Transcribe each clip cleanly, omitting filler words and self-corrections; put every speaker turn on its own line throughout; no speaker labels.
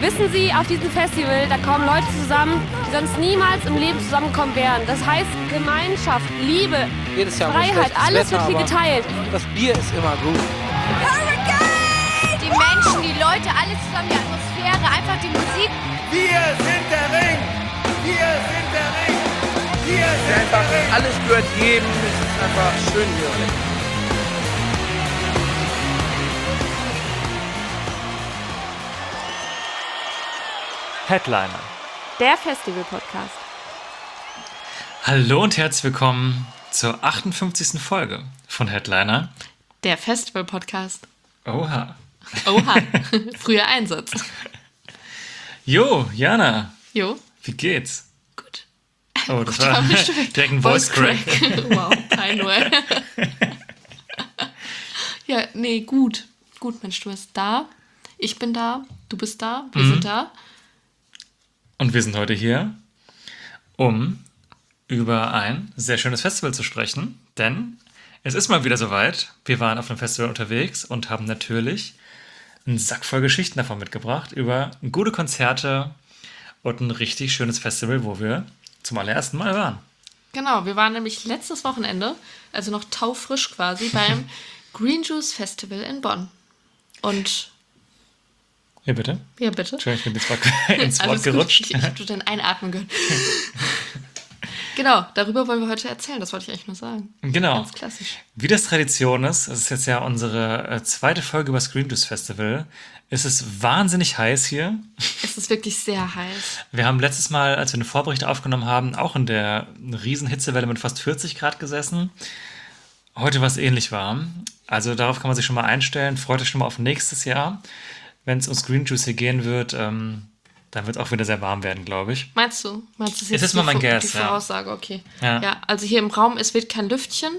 Wissen Sie, auf diesem Festival, da kommen Leute zusammen, die sonst niemals im Leben zusammenkommen wären. Das heißt Gemeinschaft, Liebe,
Jedes Jahr
Freiheit, alles wird hier geteilt.
Das Bier ist immer gut.
Hurricane! Die Menschen, die Leute, alles zusammen, die Atmosphäre, einfach die Musik.
Wir sind der Ring! Wir sind der Ring! Wir sind
Einfach
der Ring!
alles gehört jedem. Es ist einfach schön hier.
Headliner.
Der Festival-Podcast.
Hallo und herzlich willkommen zur 58. Folge von Headliner.
Der Festival-Podcast.
Oha.
Oha, früher Einsatz.
Jo, Jana.
Jo.
Wie geht's?
Gut.
Oh, das war direkt ein Voice-Crack.
Wow, peinlich. Ja, nee, gut. Gut, Mensch, du bist da. Ich bin da. Du bist da. Wir sind da.
Und wir sind heute hier, um über ein sehr schönes Festival zu sprechen. Denn es ist mal wieder soweit. Wir waren auf einem Festival unterwegs und haben natürlich einen Sack voll Geschichten davon mitgebracht über gute Konzerte und ein richtig schönes Festival, wo wir zum allerersten Mal waren.
Genau, wir waren nämlich letztes Wochenende, also noch taufrisch quasi, beim Green Juice Festival in Bonn. Und
Ja, bitte?
ja, bitte.
Entschuldigung, ich bin ins Wort
Alles
gerutscht.
Gut. Ich habe dein Einatmen gehört. Genau, darüber wollen wir heute erzählen. Das wollte ich eigentlich nur sagen.
Genau.
Ganz klassisch.
Wie das Tradition ist, es ist jetzt ja unsere zweite Folge über das Green Juice Festival. Es ist wahnsinnig heiß hier.
Es ist wirklich sehr heiß.
Wir haben letztes Mal, als wir eine Vorbericht aufgenommen haben, auch in der riesen Hitzewelle mit fast 40 Grad gesessen. Heute war es ähnlich warm. Also darauf kann man sich schon mal einstellen. Freut euch schon mal auf nächstes Jahr. Wenn es ums Green Juice hier gehen wird, dann wird es auch wieder sehr warm werden, glaube ich.
Meinst du? Meinst du,
Es ist mal mein Guess,
die
ja.
Voraussage, okay.
Ja.
Ja, also hier im Raum, es wird kein Lüftchen.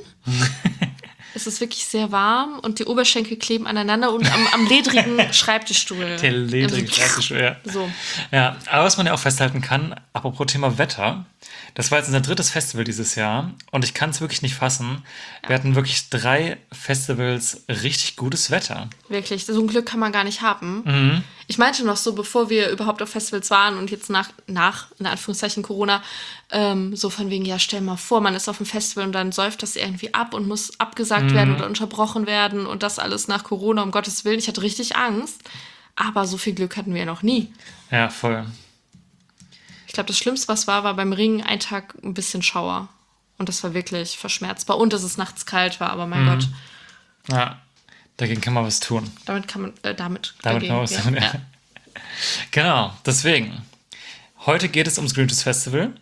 Es ist wirklich sehr warm und die Oberschenkel kleben aneinander und am ledrigen Schreibtischstuhl.
Der ledrige Schreibtischstuhl, ja.
So.
Ja, aber was man ja auch festhalten kann, apropos Thema Wetter, das war jetzt unser drittes Festival dieses Jahr und ich kann es wirklich nicht fassen. Wir hatten wirklich 3 Festivals richtig gutes Wetter.
Wirklich, so ein Glück kann man gar nicht haben.
Mhm.
Ich meinte noch so, bevor wir überhaupt auf Festivals waren und jetzt nach in Anführungszeichen Corona, so von wegen, ja, stell mal vor, man ist auf dem Festival und dann säuft das irgendwie ab und muss abgesagt werden oder unterbrochen werden und das alles nach Corona, um Gottes Willen. Ich hatte richtig Angst, aber so viel Glück hatten wir noch nie.
Ja, voll.
Ich glaube, das Schlimmste, was war beim Ring ein Tag ein bisschen Schauer. Und das war wirklich verschmerzbar. Und dass es nachts kalt war, aber mein Gott.
Ja, dagegen kann man was tun.
Damit kann man,
Damit
dagegen,
kann man was tun, ja. Genau, deswegen. Heute geht es ums Green Juice Festival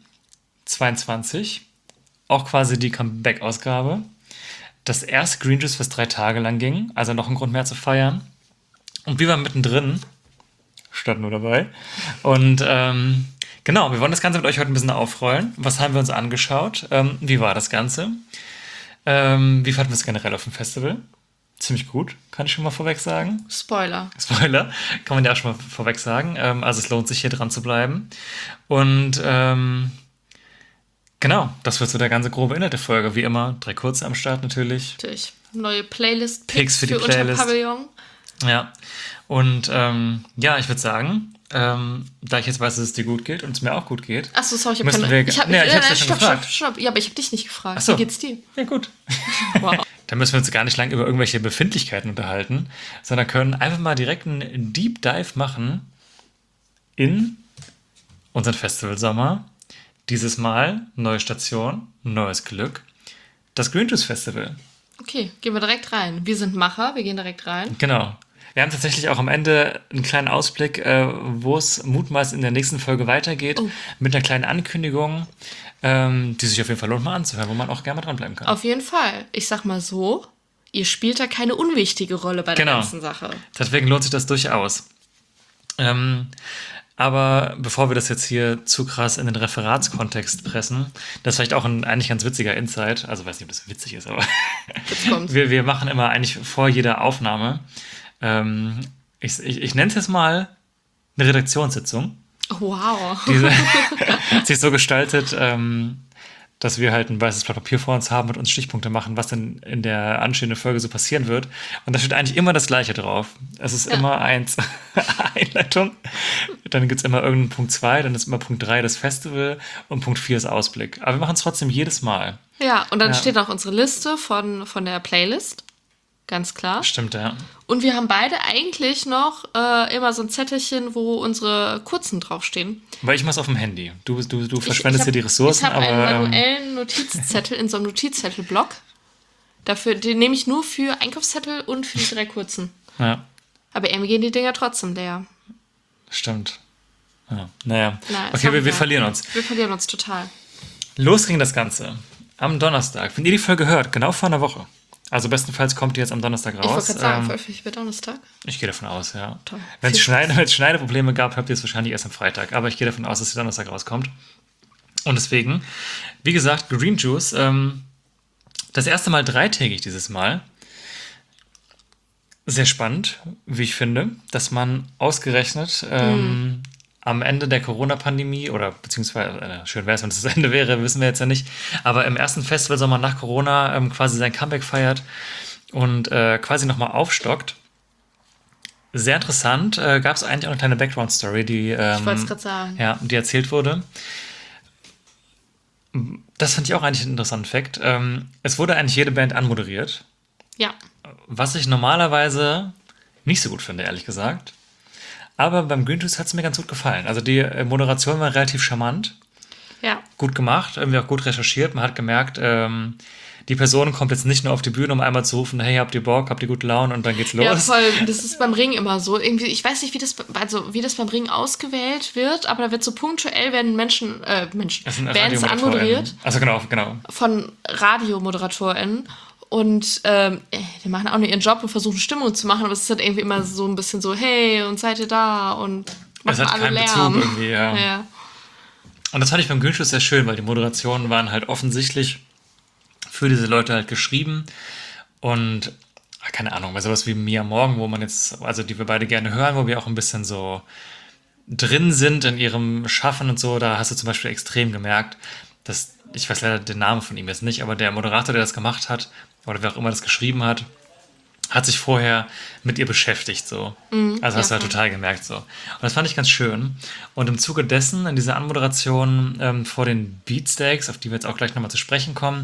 22. Auch quasi die Comeback-Ausgabe. Das erste Green Juice, was 3 Tage lang ging. Also noch ein Grund mehr zu feiern. Und wir waren mittendrin. Statt nur dabei. Und genau, wir wollen das Ganze mit euch heute ein bisschen aufrollen. Was haben wir uns angeschaut? Wie war das Ganze? Wie fanden wir es generell auf dem Festival? Ziemlich gut, kann ich schon mal vorweg sagen.
Spoiler.
Spoiler, kann man ja auch schon mal vorweg sagen. Also es lohnt sich hier dran zu bleiben. Und genau, das wird so der ganze grobe Inhalt der Folge. Wie immer, 3 kurze am Start natürlich.
Natürlich. Neue Playlist.
Picks für die
unter
Playlist.
Pavillon.
Ja, und ja, ich würde sagen, da ich jetzt weiß, dass es dir gut geht und es mir auch gut geht.
Achso, sorry, ich
müssen
habe
wir-
keine...
ich hab's ja schon gefragt.
Stopp. Ja, aber ich habe dich nicht gefragt.
Ach so.
Wie geht's dir?
Ja, gut.
Wow.
Da müssen wir uns gar nicht lange über irgendwelche Befindlichkeiten unterhalten, sondern können einfach mal direkt einen Deep Dive machen in unseren Festivalsommer. Dieses Mal neue Station, neues Glück, das Green Juice Festival.
Okay, gehen wir direkt rein. Wir sind Macher, wir gehen direkt rein.
Genau. Wir haben tatsächlich auch am Ende einen kleinen Ausblick, wo es mutmaßlich in der nächsten Folge weitergeht, mit einer kleinen Ankündigung, die sich auf jeden Fall lohnt, mal anzuhören, wo man auch gerne mal dranbleiben kann.
Auf jeden Fall. Ich sag mal so, ihr spielt da keine unwichtige Rolle bei der
Genau.
ganzen Sache.
Deswegen lohnt sich das durchaus. Aber bevor wir das jetzt hier zu krass in den Referatskontext pressen, das ist vielleicht auch ein eigentlich ganz witziger Insight, also weiß nicht, ob das witzig ist, aber
Jetzt kommt's.
wir machen immer eigentlich vor jeder Aufnahme, ich nenne es jetzt mal eine Redaktionssitzung,
Wow.
die sich so gestaltet, dass wir halt ein weißes Blatt Papier vor uns haben und uns Stichpunkte machen, was denn in der anstehenden Folge so passieren wird. Und da steht eigentlich immer das Gleiche drauf. Es ist immer Einleitung, dann gibt es immer irgendeinen Punkt 2, dann ist immer Punkt 3 das Festival und Punkt 4 ist Ausblick. Aber wir machen es trotzdem jedes Mal.
Ja, und dann steht auch unsere Liste von der Playlist. Ganz klar.
Stimmt, ja.
Und wir haben beide eigentlich noch immer so ein Zettelchen, wo unsere Kurzen draufstehen.
Weil ich mach's auf dem Handy. Du verschwendest hier die Ressourcen.
Ich habe einen manuellen Notizzettel in so einem Notizzettelblock. Den nehme ich nur für Einkaufszettel und für die 3 kurzen.
Ja.
Aber irgendwie gehen die Dinger trotzdem leer.
Stimmt. Ja. Naja.
Na,
Okay, wir verlieren uns.
Wir verlieren uns total.
Los ging das Ganze. Am Donnerstag. Wenn ihr die Folge hört, genau vor einer Woche. Also bestenfalls kommt die jetzt am Donnerstag raus.
Ich wollte gerade sagen, veröffentlicht wird Donnerstag.
Ich gehe davon aus, ja.
Toll.
Wenn es Schneideprobleme gab, habt ihr es wahrscheinlich erst am Freitag. Aber ich gehe davon aus, dass die Donnerstag rauskommt. Und deswegen, wie gesagt, Green Juice, das erste Mal 3-tägig dieses Mal. Sehr spannend, wie ich finde, dass man ausgerechnet am Ende der Corona-Pandemie oder beziehungsweise, schön wäre es, wenn es das Ende wäre, wissen wir jetzt ja nicht, aber im ersten Festivalsommer nach Corona quasi sein Comeback feiert und quasi nochmal aufstockt. Sehr interessant. Gab es eigentlich auch eine kleine Background-Story, die,
Ich wollte es gerade sagen.
ja, die erzählt wurde. Das fand ich auch eigentlich einen interessanten Fakt. Es wurde eigentlich jede Band anmoderiert,
Ja.
was ich normalerweise nicht so gut finde, ehrlich gesagt. Aber beim Green Juice hat es mir ganz gut gefallen. Also die Moderation war relativ charmant,
Ja.
gut gemacht, irgendwie auch gut recherchiert. Man hat gemerkt, die Person kommt jetzt nicht nur auf die Bühne, um einmal zu rufen, hey, habt ihr Bock, habt ihr gute Laune und dann geht's los.
Ja, voll. Das ist beim Ring immer so. Irgendwie, ich weiß nicht, wie das beim Ring ausgewählt wird, aber da wird so punktuell werden
Das sind
Bands anmoderiert
Also genau.
von RadiomoderatorInnen. Und die machen auch nur ihren Job und versuchen Stimmung zu machen, aber es ist halt irgendwie immer so ein bisschen so, hey, und seid ihr da? Und
Es
machen
hat
alle
keinen
Lärm.
Bezug irgendwie, ja.
Ja.
Und das fand ich beim Green Juice sehr schön, weil die Moderationen waren halt offensichtlich für diese Leute halt geschrieben. Und, keine Ahnung, bei sowas wie Mia Morgan, wo man jetzt, also die wir beide gerne hören, wo wir auch ein bisschen so drin sind in ihrem Schaffen und so, da hast du zum Beispiel extrem gemerkt, dass, ich weiß leider den Namen von ihm jetzt nicht, aber der Moderator, der das gemacht hat, oder wer auch immer das geschrieben hat sich vorher mit ihr beschäftigt, so. Also hast du halt total gemerkt, so. Und das fand ich ganz schön. Und im Zuge dessen, in dieser Anmoderation vor den Beatsteaks, auf die wir jetzt auch gleich nochmal zu sprechen kommen,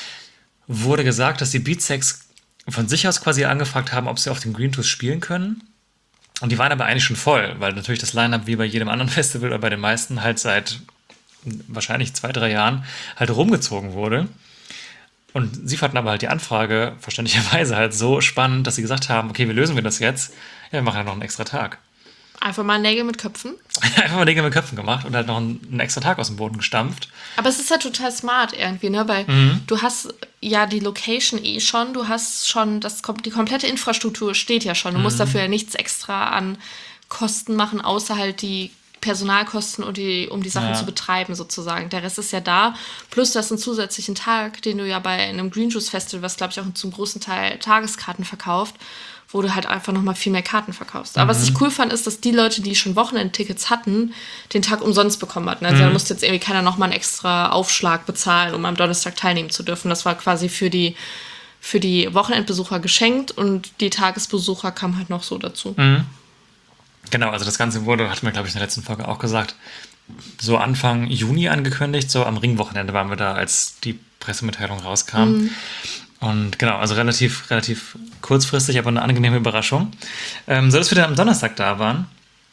wurde gesagt, dass die Beatsteaks von sich aus quasi angefragt haben, ob sie auf den Green Juice spielen können. Und die waren aber eigentlich schon voll, weil natürlich das Line-Up wie bei jedem anderen Festival oder bei den meisten halt seit wahrscheinlich 2-3 Jahren halt rumgezogen wurde. Und sie fanden aber halt die Anfrage verständlicherweise halt so spannend, dass sie gesagt haben, okay, wie lösen wir das jetzt? Ja, wir machen ja noch einen extra Tag.
Einfach mal Nägel mit Köpfen.
Einfach mal Nägel mit Köpfen gemacht und halt noch einen extra Tag aus dem Boden gestampft.
Aber es ist ja total smart irgendwie, ne? Weil du hast ja die Location schon, du hast schon, die komplette Infrastruktur steht ja schon. Du musst dafür ja nichts extra an Kosten machen, außer halt die Personalkosten, um die Sachen zu betreiben sozusagen. Der Rest ist ja da. Plus du hast einen zusätzlichen Tag, den du ja bei einem Green Juice Festival, was glaube ich auch zum großen Teil Tageskarten verkauft, wo du halt einfach nochmal viel mehr Karten verkaufst. Aber was ich cool fand, ist, dass die Leute, die schon Wochenendtickets hatten, den Tag umsonst bekommen hatten. Also da musste jetzt irgendwie keiner nochmal einen extra Aufschlag bezahlen, um am Donnerstag teilnehmen zu dürfen. Das war quasi für die Wochenendbesucher geschenkt und die Tagesbesucher kamen halt noch so dazu.
Genau, also das Ganze wurde, hatten wir glaube ich in der letzten Folge auch gesagt, so Anfang Juni angekündigt, so am Ringwochenende waren wir da, als die Pressemitteilung rauskam. Und genau, also relativ kurzfristig, aber eine angenehme Überraschung. So, dass wir dann am Donnerstag da waren.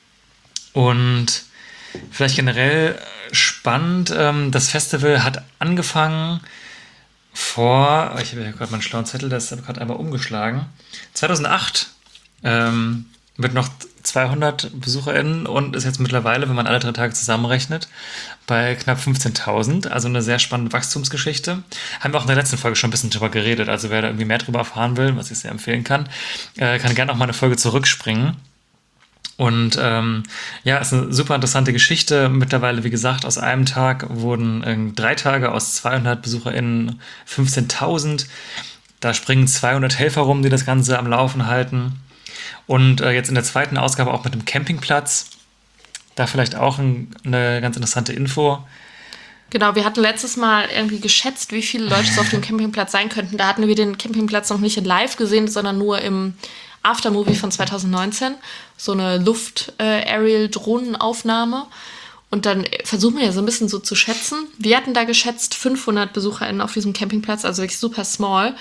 Und vielleicht generell spannend, das Festival hat angefangen ich habe hier gerade meinen schlauen Zettel, der ist gerade einmal umgeschlagen. 2008 mit noch 200 BesucherInnen und ist jetzt mittlerweile, wenn man alle 3 Tage zusammenrechnet, bei knapp 15.000. Also eine sehr spannende Wachstumsgeschichte. Haben wir auch in der letzten Folge schon ein bisschen drüber geredet. Also wer da irgendwie mehr drüber erfahren will, was ich sehr empfehlen kann, kann gerne auch mal eine Folge zurückspringen. Und ja, ist eine super interessante Geschichte. Mittlerweile, wie gesagt, aus einem Tag wurden 3 Tage aus 200 BesucherInnen 15.000. Da springen 200 Helfer rum, die das Ganze am Laufen halten. Und jetzt in der zweiten Ausgabe auch mit dem Campingplatz. Da vielleicht auch eine ganz interessante Info.
Genau, wir hatten letztes Mal irgendwie geschätzt, wie viele Leute es auf dem Campingplatz sein könnten. Da hatten wir den Campingplatz noch nicht in live gesehen, sondern nur im Aftermovie von 2019. So eine Luft-Aerial-Drohnenaufnahme. Und dann versuchen wir ja so ein bisschen so zu schätzen. Wir hatten da geschätzt 500 BesucherInnen auf diesem Campingplatz, also wirklich super small.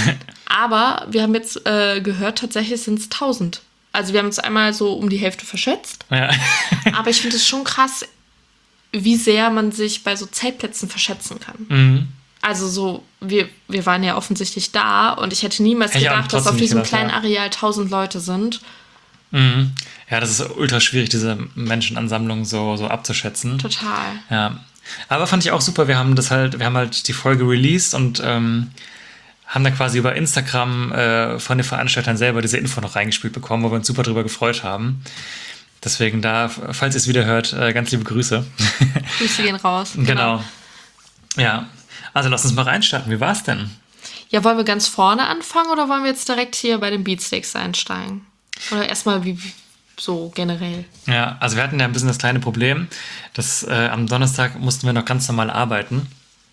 Aber wir haben jetzt gehört, tatsächlich sind es 1000. Also wir haben uns einmal so um die Hälfte verschätzt.
Ja.
Aber ich finde es schon krass, wie sehr man sich bei so Zeltplätzen verschätzen kann.
Mhm.
Also so, wir waren ja offensichtlich da und ich hätte niemals
Hätte ich auch
gedacht, dass
trotzdem
auf
nicht
diesem
gedacht,
kleinen
ja.
Areal 1000 Leute sind.
Mhm. Ja, das ist ultra schwierig, diese Menschenansammlung so abzuschätzen.
Total.
Ja. Aber fand ich auch super, wir haben halt die Folge released und haben dann quasi über Instagram von den Veranstaltern selber diese Info noch reingespielt bekommen, wo wir uns super drüber gefreut haben. Deswegen da, falls ihr es wieder hört, ganz liebe Grüße.
Grüße gehen raus.
Genau. Ja. Also lass uns mal reinstarten. Wie war's denn?
Ja, wollen wir ganz vorne anfangen oder wollen wir jetzt direkt hier bei den Beatsteaks einsteigen? Oder erstmal wie so generell?
Ja, also wir hatten ja ein bisschen das kleine Problem, dass am Donnerstag mussten wir noch ganz normal arbeiten.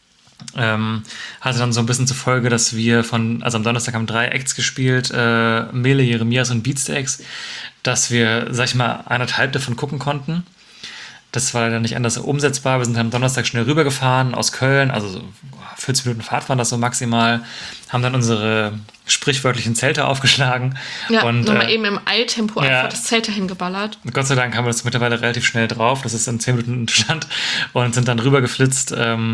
Hatte dann so ein bisschen zur Folge, dass wir am Donnerstag haben 3 Acts gespielt, Mele, Jeremias und Beatsteaks, dass wir, sag ich mal, 1,5 davon gucken konnten. Das war leider nicht anders umsetzbar. Wir sind am Donnerstag schnell rübergefahren aus Köln, also so 40 Minuten Fahrt waren das so maximal, haben dann unsere sprichwörtlichen Zelte aufgeschlagen.
Ja,
und
nochmal eben im Eiltempo
ja.
einfach das Zelt dahin geballert.
Gott sei Dank haben wir das mittlerweile relativ schnell drauf. Das ist in 10 Minuten Stand und sind dann rübergeflitzt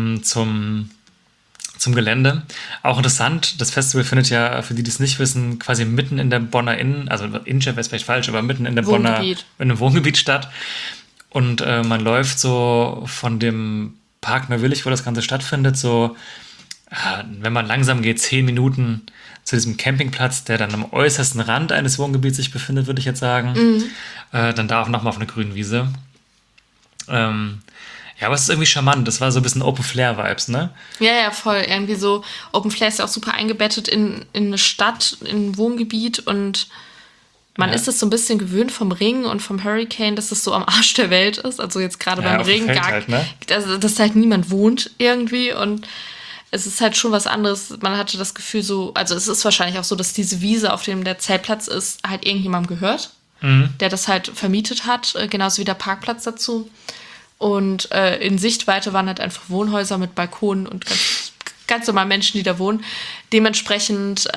zum Gelände. Auch interessant, das Festival findet ja, für die, die es nicht wissen, quasi mitten in der Bonner also Innenstadt wäre vielleicht falsch, aber mitten in der Bonner, in einem Wohngebiet statt. Und man läuft so von dem Park Neuwillig, wo das Ganze stattfindet, so, wenn man langsam geht, 10 Minuten zu diesem Campingplatz, der dann am äußersten Rand eines Wohngebiets sich befindet, würde ich jetzt sagen. Dann da auch nochmal auf einer grünen Wiese. Ja, aber es ist irgendwie charmant. Das war so ein bisschen Open-Flair-Vibes, ne?
Ja, voll. Irgendwie so, Open Flair ist ja auch super eingebettet in eine Stadt, in ein Wohngebiet und man ist es so ein bisschen gewöhnt vom Ring und vom Hurricane, dass es so am Arsch der Welt ist. Also jetzt gerade beim
auf dem
Ring
Feld halt, ne?
dass halt niemand wohnt irgendwie und es ist halt schon was anderes. Man hatte das Gefühl so, also es ist wahrscheinlich auch so, dass diese Wiese, auf dem der Zeltplatz ist, halt irgendjemandem gehört, der das halt vermietet hat, genauso wie der Parkplatz dazu. Und in Sichtweite waren halt einfach Wohnhäuser mit Balkonen und ganz normal Menschen, die da wohnen. Dementsprechend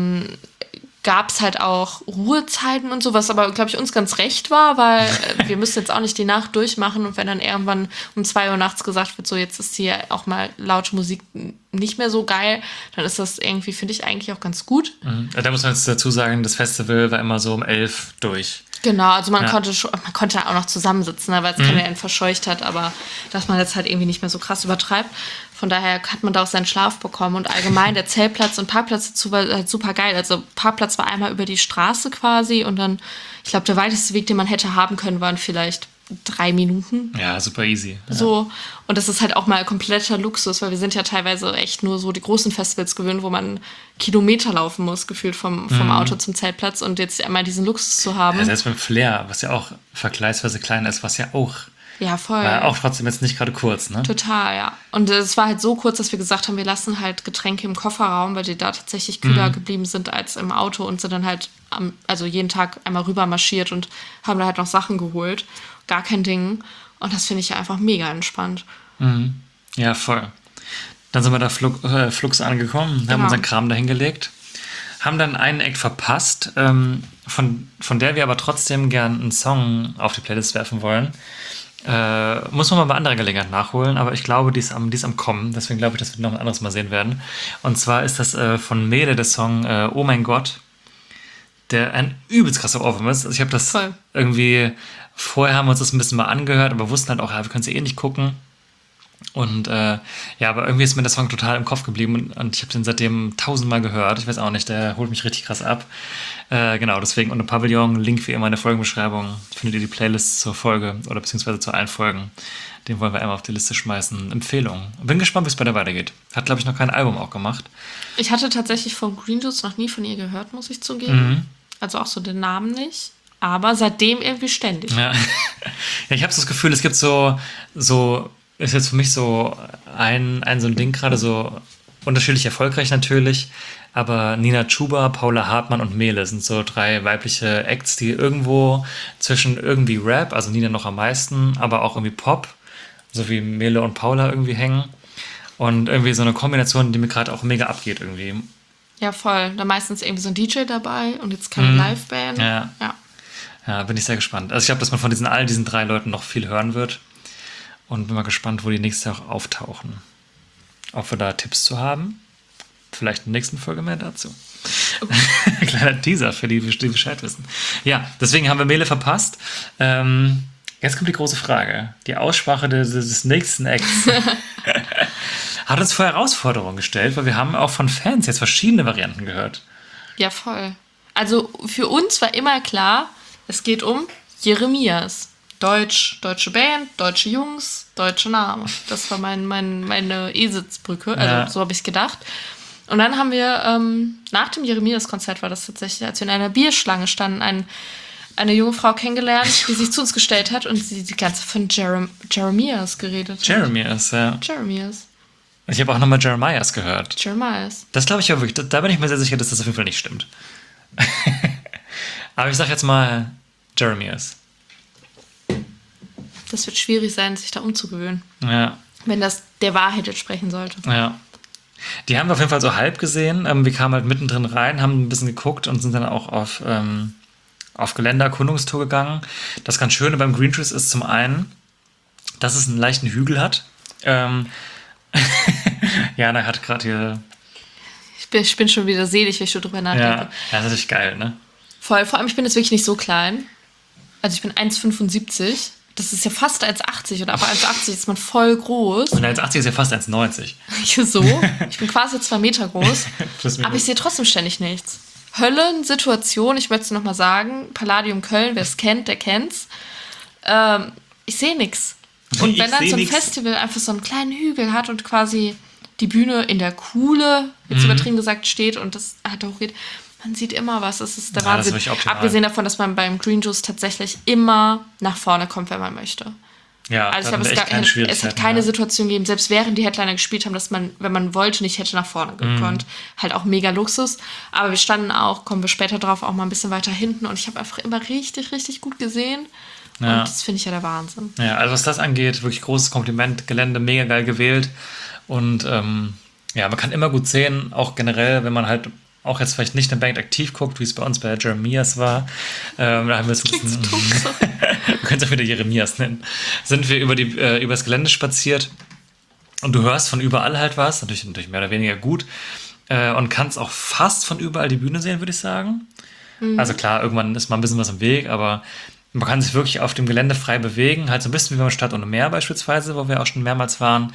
gab es halt auch Ruhezeiten und so, was aber, glaube ich, uns ganz recht war, weil wir müssen jetzt auch nicht die Nacht durchmachen und wenn dann irgendwann um 2 Uhr nachts gesagt wird, so jetzt ist hier auch mal laute Musik nicht mehr so geil, dann ist das irgendwie, finde ich, eigentlich auch ganz gut.
Da muss man jetzt dazu sagen, das Festival war immer so um 11 durch.
Genau, also man konnte auch noch zusammensitzen, weil es keiner einen verscheucht hat, aber dass man jetzt halt irgendwie nicht mehr so krass übertreibt. Von daher hat man da auch seinen Schlaf bekommen. Und allgemein der Zeltplatz und Parkplatz dazu war halt super geil. Also Parkplatz war einmal über die Straße quasi und dann, ich glaube, der weiteste Weg, den man hätte haben können, waren vielleicht 3 Minuten.
Ja, super easy. Ja.
So. Und das ist halt auch mal kompletter Luxus, weil wir sind ja teilweise echt nur so die großen Festivals gewöhnt, wo man Kilometer laufen muss, gefühlt vom Auto zum Zeltplatz und jetzt einmal diesen Luxus zu haben.
Ja, selbst beim Flair, was ja auch vergleichsweise klein ist, was ja auch
ja, voll.
War auch trotzdem jetzt nicht gerade kurz, ne?
Total, ja. Und es war halt so kurz, dass wir gesagt haben, wir lassen halt Getränke im Kofferraum, weil die da tatsächlich kühler geblieben sind als im Auto und sind dann halt also jeden Tag einmal rüber marschiert und haben da halt noch Sachen geholt. Gar kein Ding. Und das finde ich ja einfach mega entspannt.
Ja, voll. Dann sind wir da flugs angekommen, haben unseren Kram dahingelegt, haben dann einen Act verpasst, von der wir aber trotzdem gern einen Song auf die Playlist werfen wollen. Muss man mal bei anderer Gelegenheit nachholen, aber ich glaube, die ist am Kommen. Deswegen glaube ich, dass wir noch ein anderes Mal sehen werden. Und zwar ist das von Mele der Song Oh mein Gott, der ein übelst krasser Ohrwurm ist. Also ich habe das irgendwie, vorher haben wir uns das ein bisschen mal angehört, aber wussten halt auch, ja, wir können es eh nicht gucken. Und ja, aber irgendwie ist mir der Song total im Kopf geblieben und ich habe den seitdem 1000-mal gehört. Ich weiß auch nicht, der holt mich richtig krass ab. Genau, deswegen unter Pavillon, Link wie immer in der Folgenbeschreibung, findet ihr die Playlist zur Folge oder beziehungsweise zu allen Folgen. Den wollen wir einmal auf die Liste schmeißen. Empfehlung. Bin gespannt, wie es bei der weitergeht. Hat, glaube ich, noch kein Album auch gemacht.
Ich hatte tatsächlich von Green Juice noch nie von ihr gehört, muss ich zugeben. Also auch so den Namen nicht. Aber seitdem irgendwie ständig.
Ja, ja, ich habe so das Gefühl, es gibt so ist jetzt für mich so ein so ein Ding gerade so unterschiedlich erfolgreich natürlich, aber Nina Chuba, Paula Hartmann und Mele sind so 3 weibliche Acts, die irgendwo zwischen irgendwie Rap, also Nina noch am meisten, aber auch irgendwie Pop, so wie Mele und Paula irgendwie hängen und irgendwie so eine Kombination, die mir gerade auch mega abgeht irgendwie.
Ja, voll. Da meistens irgendwie so ein DJ dabei und jetzt keine Liveband.
Ja. Ja, bin ich sehr gespannt. Also ich glaube, dass man von all diesen 3 Leuten noch viel hören wird. Und bin mal gespannt, wo die nächstes Jahr auch auftauchen. Ob wir da Tipps zu haben. Vielleicht in der nächsten Folge mehr dazu. Kleiner Teaser für die Bescheid wissen. Ja, deswegen haben wir Mele verpasst. Jetzt kommt die große Frage. Die Aussprache des nächsten Acts hat uns vor Herausforderungen gestellt, weil wir haben auch von Fans jetzt verschiedene Varianten gehört.
Ja, voll. Also für uns war immer klar, es geht um Jeremias. Deutsche Band, deutsche Jungs, deutsche Name. Das war meine Eselsbrücke, also so habe ich es gedacht. Und dann haben wir, nach dem Jeremias-Konzert war das tatsächlich, als wir in einer Bierschlange standen, eine junge Frau kennengelernt, die sich zu uns gestellt hat und sie die ganze Zeit von Jeremias geredet hat.
Jeremias, ja.
Jeremias.
Ich habe auch nochmal Jeremias gehört.
Jeremias.
Das glaube ich ja wirklich, da bin ich mir sehr sicher, dass das auf jeden Fall nicht stimmt. Aber ich sage jetzt mal Jeremias.
Das wird schwierig sein, sich da umzugewöhnen.
Ja.
Wenn das der Wahrheit entsprechen sollte.
Ja. Die haben wir auf jeden Fall so halb gesehen. Wir kamen halt mittendrin rein, haben ein bisschen geguckt und sind dann auch auf Geländeerkundungstour gegangen. Das ganz Schöne beim Green Trees ist zum einen, dass es einen leichten Hügel hat. Jana hat gerade hier...
Ich bin schon wieder selig, wenn ich schon drüber nachdenke.
Ja, das ist natürlich geil, ne?
Voll. Vor allem, ich bin jetzt wirklich nicht so klein. Also ich bin 1,75. Das ist ja fast 1,80 oder ab 1,80 ist man voll groß.
Und 1,80 ist ja fast 1,90.
So. Ich bin quasi 2 Meter groß. Aber ich sehe trotzdem ständig nichts. Höllensituation, ich möchte es nochmal sagen. Palladium Köln, wer es kennt, der kennt's. Ich sehe nichts. Und wenn dann so ein Festival einfach so einen kleinen Hügel hat und quasi die Bühne in der Kuhle, jetzt übertrieben gesagt, steht und das hochgeht, man sieht immer was. Das ist der Wahnsinn.
Das ist
abgesehen davon, dass man beim Green Juice tatsächlich immer nach vorne kommt, wenn man möchte.
Ja,
also ich glaube, es hat keine Situation gegeben, selbst während die Headliner gespielt haben, dass man, wenn man wollte, nicht hätte nach vorne gekonnt. Halt auch mega Luxus. Aber wir standen auch, kommen wir später drauf, auch mal ein bisschen weiter hinten. Und ich habe einfach immer richtig, richtig gut gesehen.
Ja.
Und das finde ich ja der Wahnsinn.
Ja, also was das angeht, wirklich großes Kompliment. Gelände mega geil gewählt. Und man kann immer gut sehen, auch generell, wenn man halt auch jetzt vielleicht nicht eine Band aktiv guckt, wie es bei uns bei Jeremias war. Da haben wir es ein bisschen... Wir können es auch wieder Jeremias nennen. Sind wir übers Gelände spaziert und du hörst von überall halt was, natürlich mehr oder weniger gut, und kannst auch fast von überall die Bühne sehen, würde ich sagen. Also klar, irgendwann ist mal ein bisschen was im Weg, aber man kann sich wirklich auf dem Gelände frei bewegen, halt so ein bisschen wie beim Stadt ohne Meer beispielsweise, wo wir auch schon mehrmals waren,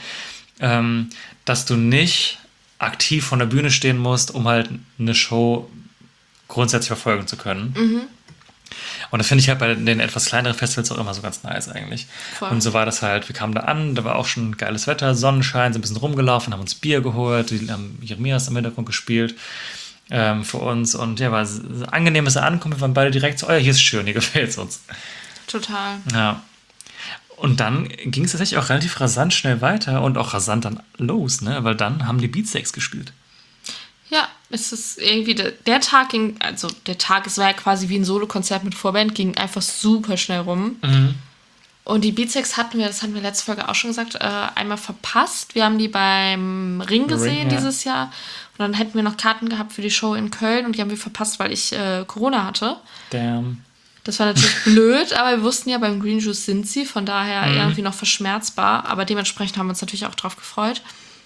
dass du nicht aktiv von der Bühne stehen musst, um halt eine Show grundsätzlich verfolgen zu können. Und das finde ich halt bei den etwas kleineren Festivals auch immer so ganz nice eigentlich. Voll. Und so war das halt, wir kamen da an, da war auch schon geiles Wetter, Sonnenschein, sind ein bisschen rumgelaufen, haben uns Bier geholt, die haben Jeremias im Hintergrund gespielt für uns und ja, war ein angenehmes Ankommen, wir waren beide direkt so, oh ja, hier ist schön, hier gefällt es uns.
Total.
Ja. Und dann ging es tatsächlich auch relativ rasant schnell weiter und auch rasant dann los, ne? Weil dann haben die Beatsteaks gespielt.
Ja, es ist irgendwie, der Tag ging, also der Tag, es war ja quasi wie ein Solokonzert mit Vorband, ging einfach super schnell rum. Und die Beatsteaks hatten wir, das hatten wir letzte Folge auch schon gesagt, einmal verpasst. Wir haben die beim Ring gesehen dieses Jahr. Und dann hätten wir noch Karten gehabt für die Show in Köln und die haben wir verpasst, weil ich Corona hatte.
Damn.
Das war natürlich blöd, aber wir wussten ja, beim Green Juice sind sie, von daher irgendwie noch verschmerzbar. Aber dementsprechend haben wir uns natürlich auch drauf gefreut.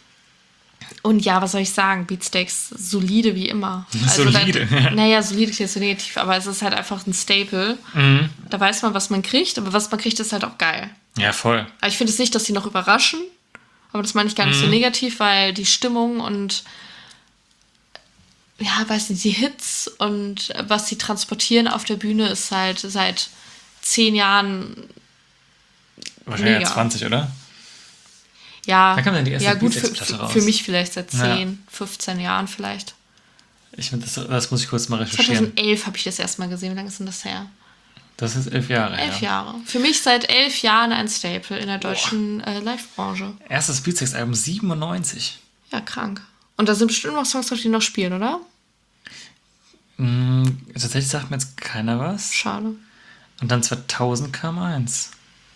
Und ja, was soll ich sagen? Beatsteaks, solide wie immer.
Solide.
Naja, solide ist jetzt so negativ, aber es ist halt einfach ein Staple. Da weiß man, was man kriegt, aber was man kriegt, ist halt auch geil.
Ja, voll.
Aber ich finde es nicht, dass sie noch überraschen, aber das meine ich gar nicht so negativ, weil die Stimmung und ja, weiß nicht, die Hits und was sie transportieren auf der Bühne ist halt seit 10 Jahren
wahrscheinlich
mega.
20, oder?
Ja,
da kam dann die erste
gut,
Beatsteaks-Platte raus.
für mich vielleicht seit 10, 15 Jahren vielleicht.
Ich finde, das muss ich kurz mal recherchieren.
2011 habe ich das erstmal gesehen. Wie lange ist denn das her?
Das ist 11 Jahre
11
her.
Jahre. Für mich seit 11 Jahren ein Staple in der deutschen Live-Branche.
Erstes Beatsex-Album 97.
Ja, krank. Und da sind bestimmt noch Songs drauf, die noch spielen, oder?
Tatsächlich sagt mir jetzt keiner was.
Schade.
Und dann 2000 kam eins.